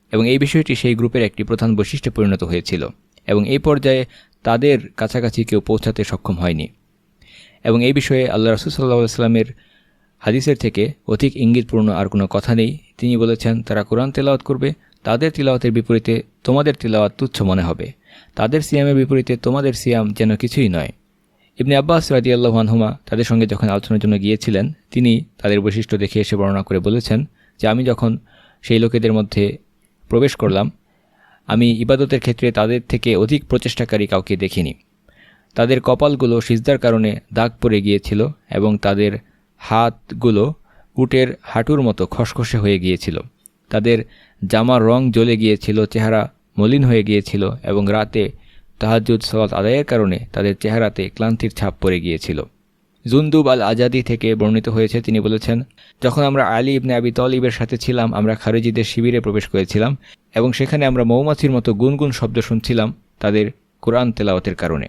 এবং এই বিষয়টি সেই গ্রুপের একটি প্রধান বৈশিষ্ট্যে পরিণত হয়েছিল এবং এই পর্যায়ে তাদের কাছাকাছি কেউ পৌঁছাতে সক্ষম হয়নি। এবং এই বিষয়ে আল্লাহ রাসূল সাল্লাল্লাহু আলাইহি ওয়াসাল্লামের হাদিসের থেকে অধিক ইঙ্গিতপূর্ণ আর কোনো কথা নেই। তিনি বলেছেন, তারা কোরআন তেলাওয়াত করবে, তাদের তিলাওয়াতের বিপরীতে তোমাদের তিলাওয়াত তুচ্ছ মনে হবে, তাদের সিয়ামের বিপরীতে তোমাদের সিয়াম যেন কিছুই নয়। ইবনে আব্বাস রাদিয়াল্লাহু আনহুমা তাদের সঙ্গে যখন আলোচনার জন্য গিয়েছিলেন, তিনি তাদের বৈশিষ্ট্য দেখে এসে বর্ণনা করে বলেছেন যে আমি যখন সেই লোকেদের মধ্যে প্রবেশ করলাম, আমি ইবাদতের ক্ষেত্রে তাদের থেকে অধিক প্রচেষ্টাকারী কাউকে দেখিনি। তাদের কপালগুলো সিজদার কারণে দাগ পড়ে গিয়েছিল এবং তাদের হাতগুলো উটের হাঁটুর মতো খসখসে হয়ে গিয়েছিল। তাদের জামার রং জ্বলে গিয়েছিল, চেহারা মলিন হয়ে গিয়েছিল এবং রাতে তাহাজ্জুদ সালাত আদায়ের কারণে তাদের চেহারাতে ক্লান্তির ছাপ পড়ে গিয়েছিল। জুনদুব আল আজাদি থেকে বর্ণিত হয়েছে, তিনি বলেছেন, যখন আমরা আলী ইবনে আবি তালিবের সাথে ছিলাম, আমরা খারেজিদের শিবিরে প্রবেশ করেছিলাম এবং সেখানে আমরা মৌমাছির মতো গুনগুন শব্দ শুনছিলাম তাদের কোরআন তেলাওয়াতের কারণে।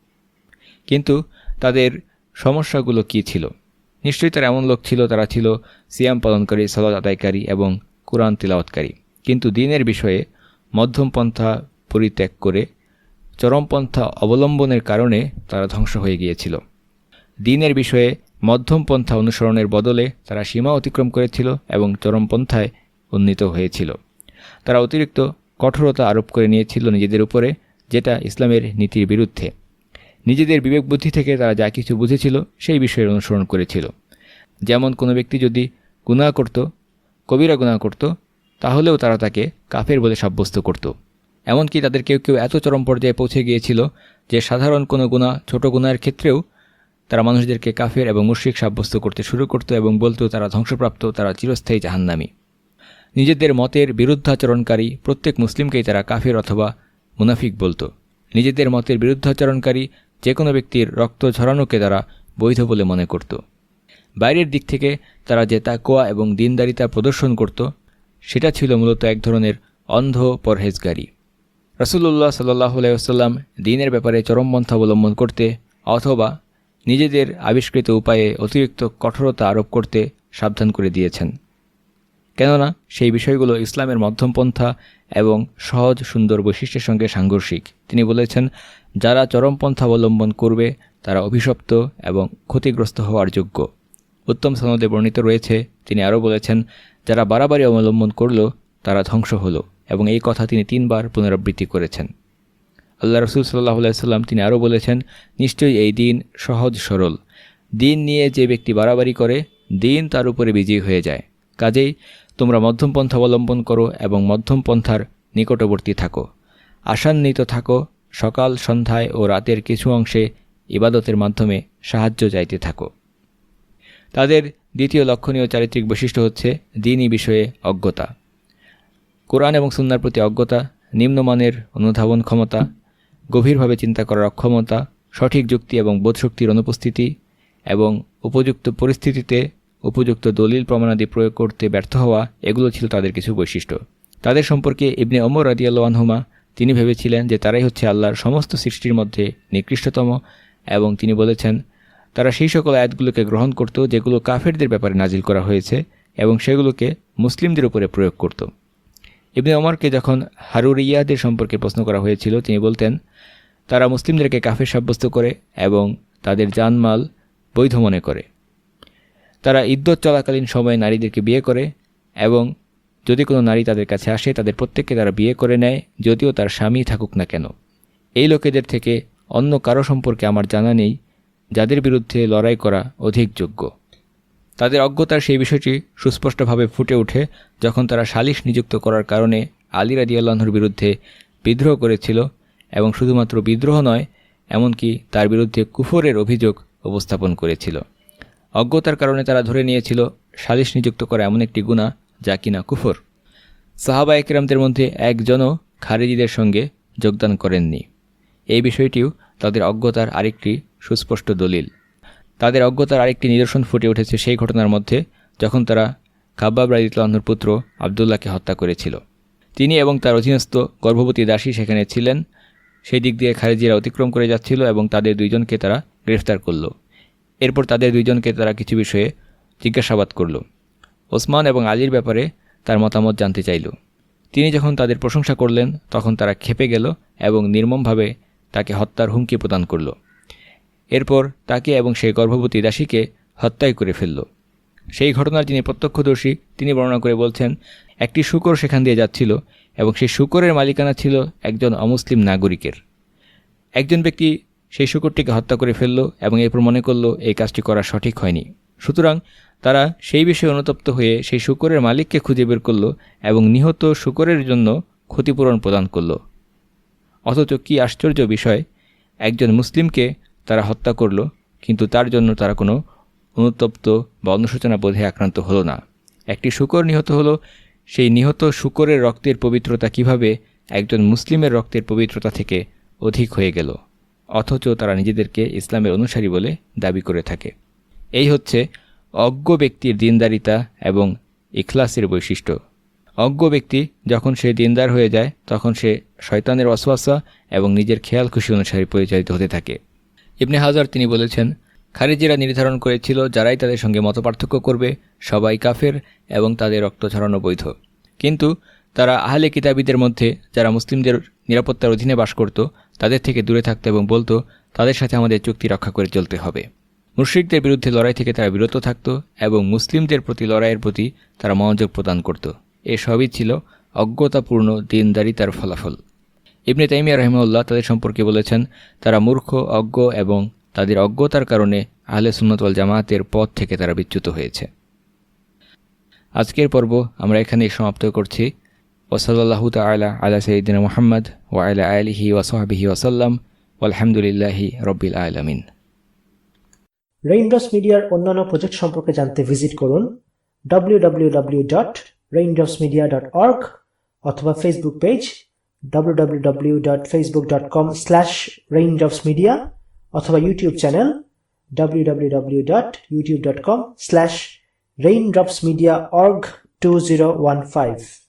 কিন্তু তাদের সমস্যাগুলো কী ছিল? নিশ্চয়ই তারা এমন লোক ছিল, তারা ছিল সিয়াম পালনকারী, সালাত আদায়কারী এবং কোরআন তিলাওয়াতকারী, কিন্তু দিনের বিষয়ে মধ্যম পন্থা পরিত্যাগ করে চরমপন্থা অবলম্বনের কারণে তারা ধ্বংস হয়ে গিয়েছিল। দিনের বিষয়ে মধ্যম পন্থা অনুসরণের বদলে তারা সীমা অতিক্রম করেছিল এবং চরমপন্থায় উন্নীত হয়েছিল। তারা অতিরিক্ত কঠোরতা আরোপ করে নিয়েছিল নিজেদের উপরে, যেটা ইসলামের নীতির বিরুদ্ধে। নিজেদের বিবেক বুদ্ধি থেকে তারা যা কিছু বুঝেছিল সেই বিষয়ের অনুসরণ করেছিল। যেমন কোনো ব্যক্তি যদি গুনাহ করত, কবিরা গুনাহ করত, তাহলেও তারা তাকে কাফের বলে সাব্যস্ত করত। এমনকি তাদের কেউ কেউ এত চরম পর্যায়ে পৌঁছে গিয়েছিল যে সাধারণ কোনো গুনাহ, ছোট গুনাহের ক্ষেত্রেও তারা মানুষদেরকে কাফের এবং মুশরিক সাব্যস্ত করতে শুরু করত এবং বলতো তারা ধ্বংসপ্রাপ্ত, তারা চিরস্থায়ী জাহান্নামী। নিজেদের মতের বিরুদ্ধাচরণকারী প্রত্যেক মুসলিমকেই তারা কাফের অথবা মুনাফিক বলতো। নিজেদের মতের বিরুদ্ধাচরণকারী যে কোনো ব্যক্তির রক্ত ঝরানোকে তারা বৈধ বলে মনে করত। বাইরের দিক থেকে তারা যে তাকওয়া এবং দিনদারিতা প্রদর্শন করত, সেটা ছিল মূলত এক ধরনের অন্ধ পরহেজগারি। রাসূলুল্লাহ সাল্লাল্লাহু আলাইহি ওয়াসাল্লাম দ্বীনের ব্যাপারে চরমপন্থা অবলম্বন করতে অথবা নিজেদের আবিষ্কৃত উপায়ে অতিরিক্ত কঠোরতা আরোপ করতে সাবধান করে দিয়েছেন, কেননা সেই বিষয়গুলো ইসলামের মধ্যমপন্থা এবং সহজ সুন্দর বৈশিষ্ট্যের সঙ্গে সাংঘর্ষিক। তিনি বলেছেন, যারা চরমপন্থা অবলম্বন করবে তারা অভিশপ্ত এবং ক্ষতিগ্রস্ত হওয়ার যোগ্য। উত্তম সনদে বর্ণিত রয়েছে, তিনি আরও বলেছেন, যারা বাড়াবাড়ি অবলম্বন করল তারা ধ্বংস হলো, এবং এই কথা তিনি তিনবার পুনরাবৃত্তি করেছেন। আল্লাহ রাসূল সাল্লাল্লাহু আলাইহি ওয়াসাল্লাম তিনি আরও বলেছেন, নিশ্চয়ই এই দিন সহজ সরল। দিন নিয়ে যে ব্যক্তি বাড়াবাড়ি করে, দিন তার উপরে বিজয়ী হয়ে যায়। কাজেই তোমরা মধ্যম পন্থা অবলম্বন করো এবং মধ্যম পন্থার নিকটবর্তী থাকো, আশান্বিত থাকো, সকাল সন্ধ্যায় ও রাতের কিছু অংশে ইবাদতের মাধ্যমে সাহায্য চাইতে থাকো। তাদের দ্বিতীয় লক্ষণীয় চারিত্রিক বৈশিষ্ট্য হচ্ছে দ্বীনি বিষয়ে অজ্ঞতা। কোরআন এবং সুন্নাহর প্রতি অজ্ঞতা, নিম্নমানের অনুধাবন ক্ষমতা, গভীরভাবে চিন্তা করার অক্ষমতা, সঠিক যুক্তি এবং বোধশক্তির অনুপস্থিতি এবং উপযুক্ত পরিস্থিতিতে উপযুক্ত দলিল প্রমাণাদি প্রয়োগ করতে ব্যর্থ হওয়া, এগুলো ছিল তাদের কিছু বৈশিষ্ট্য। তাদের সম্পর্কে ইবনে ওমর রাদিয়াল্লাহু আনহুমা তিনি ভেবেছিলেন যে তারাই হচ্ছে আল্লাহর সমস্ত সৃষ্টির মধ্যে নিকৃষ্টতম, এবং তিনি বলেছেন তারা সেই সকল আয়াতগুলোকে গ্রহণ করত যেগুলো কাফেরদের ব্যাপারে নাজিল করা হয়েছে এবং সেগুলোকে মুসলিমদের উপরে প্রয়োগ করত। ইবনে ওমরকে যখন হারুরিয়াদের সম্পর্কে প্রশ্ন করা হয়েছিল, তিনি বলতেন তারা মুসলিমদেরকে কাফের সাব্যস্ত করে এবং তাদের জানমাল বৈধ মনে করে। তারা ইদ্যত চলাকালীন সময়ে নারীদেরকে বিয়ে করে এবং যদি কোনো নারী তাদের কাছে আসে তাদের প্রত্যেককে তারা বিয়ে করে নেয়, যদিও তার স্বামী থাকুক না কেন। এই লোকেদের থেকে অন্য কারো সম্পর্কে আমার জানা নেই যাদের বিরুদ্ধে লড়াই করা অধিক যোগ্য। তাদের অজ্ঞতার সেই বিষয়টি সুস্পষ্টভাবে ফুটে ওঠে যখন তারা সালিশ নিযুক্ত করার কারণে আলী রাদিয়াল্লাহু আনহুর বিরুদ্ধে বিদ্রোহ করেছিল, এবং শুধুমাত্র বিদ্রোহ নয়, এমনকি তার বিরুদ্ধে কুফরের অভিযোগ উপস্থাপন করেছিল। অজ্ঞতার কারণে তারা ধরে নিয়েছিল সালিশ নিযুক্ত করা এমন একটি গুনাহ যা কিনা কুফর। সাহাবা একরামদের মধ্যে একজনও খারিজিদের সঙ্গে যোগদান করেননি। এই বিষয়টিও তাদের অজ্ঞতার আরেকটি সুস্পষ্ট দলিল। তাদের অজ্ঞতার আরেকটি নিদর্শন ফুটে উঠেছে সেই ঘটনার মধ্যে যখন তারা খাব্বাব রাদিয়াল্লাহু আনহুর পুত্র আবদুল্লাহকে হত্যা করেছিল। তিনি এবং তার অধীনস্থ গর্ভবতী দাসী সেখানে ছিলেন। সেই দিক দিয়ে খারিজিরা অতিক্রম করে যাচ্ছিল এবং তাদের দুইজনকে তারা গ্রেফতার করল। এরপর তাদের দুইজনকে তারা কিছু বিষয়ে জিজ্ঞাসাবাদ করল। ওসমান এবং আলীর ব্যাপারে তার মতামত জানতে চাইল। তিনি যখন তাদের প্রশংসা করলেন তখন তারা ক্ষেপে গেল এবং নির্মমভাবে তাকে হত্যার হুমকি প্রদান করল। এরপর তাকে এবং সেই গর্ভবতী দাসীকে হত্যাই করে ফেলল। সেই ঘটনার যিনি প্রত্যক্ষদর্শী তিনি বর্ণনা করে বলছেন, একটি শূকর সেখান দিয়ে যাচ্ছিল এবং সেই শূকরের মালিকানা ছিল একজন অমুসলিম নাগরিকের। একজন ব্যক্তি সেই শূকরটিকে হত্যা করে ফেলল এবং এরপর মনে করল এই কাজটি করা সঠিক হয়নি। সুতরাং তারা সেই বিষয়ে অনুতপ্ত হয়ে সেই শূকরের মালিককে খুঁজে বের করল এবং নিহত শূকরের জন্য ক্ষতিপূরণ প্রদান করল। অথচ কি আশ্চর্য বিষয়, একজন মুসলিমকে তারা হত্যা করল, কিন্তু তার জন্য তারা কোনো অনুতপ্ত বা অনুশোচনা বোধে আক্রান্ত হলো না। একটি শূকর নিহত হলো, সেই নিহত শূকরের রক্তের পবিত্রতা কিভাবে একজন মুসলিমের রক্তের পবিত্রতা থেকে অধিক হয়ে গেল, অথচ তারা নিজেদেরকে ইসলামের অনুসারী বলে দাবি করে থাকে। এই হচ্ছে অজ্ঞ ব্যক্তির দিনদারিতা এবং ইখলাসের বৈশিষ্ট্য। অজ্ঞ ব্যক্তি যখন সে দিনদার হয়ে যায় তখন সে শয়তানের ওয়াসওয়াসা এবং নিজের খেয়াল খুশি অনুসারে পরিচালিত হতে থাকে। ইবনে হাজার তিনি বলেছেন, খারিজিরা নির্ধারণ করেছিল যারাই তাদের সঙ্গে মতপার্থক্য করবে সবাই কাফের এবং তাদের রক্ত ঝরানো বৈধ। কিন্তু তারা আহলে কিতাবীদের মধ্যে যারা মুসলিমদের নিরাপত্তার অধীনে বাস করত তাদের থেকে দূরে থাকত এবং বলতো তাদের সাথে আমাদের চুক্তি রক্ষা করে চলতে হবে। মুশরিকদের বিরুদ্ধে লড়াই থেকে তারা বিরত থাকত এবং মুসলিমদের প্রতি লড়াইয়ের প্রতি তারা মনোযোগ প্রদান করত। এ সবই ছিল অজ্ঞতাপূর্ণ দিনদারিতার ফলাফল। ইবনে তাইমিয়া রাহিমাহুল্লাহ তাদের সম্পর্কে বলেছেন, তারা মূর্খ, অজ্ঞ এবং তাদের অজ্ঞতার কারণে আহলে সুন্নাত ওয়াল জামায়াতের পথ থেকে তারা বিচ্যুত হয়েছে। আজকের পর্ব আমরা এখানেই সমাপ্ত করছি। ওয়াসাল্লাল্লাহু তাআলা আলা সাইয়্যিদিনা মুহাম্মদ ওয়া আলা আলিহি ওয়া সাহবিহি ওয়াসাল্লাম ওয়ালহামদুলিল্লাহি রাব্বিল আলামিন। রেইনড্রপস মিডিয়ার অন্যান্য প্রজেক্ট সম্পর্কে জানতে ভিজিট করুন W W W dot raindrops media dot org অথবা Facebook page W W W dot Facebook dot com slash raindrops media অথবা YouTube channel W W W dot YouTube dot com slash raindrops media org two zero one five.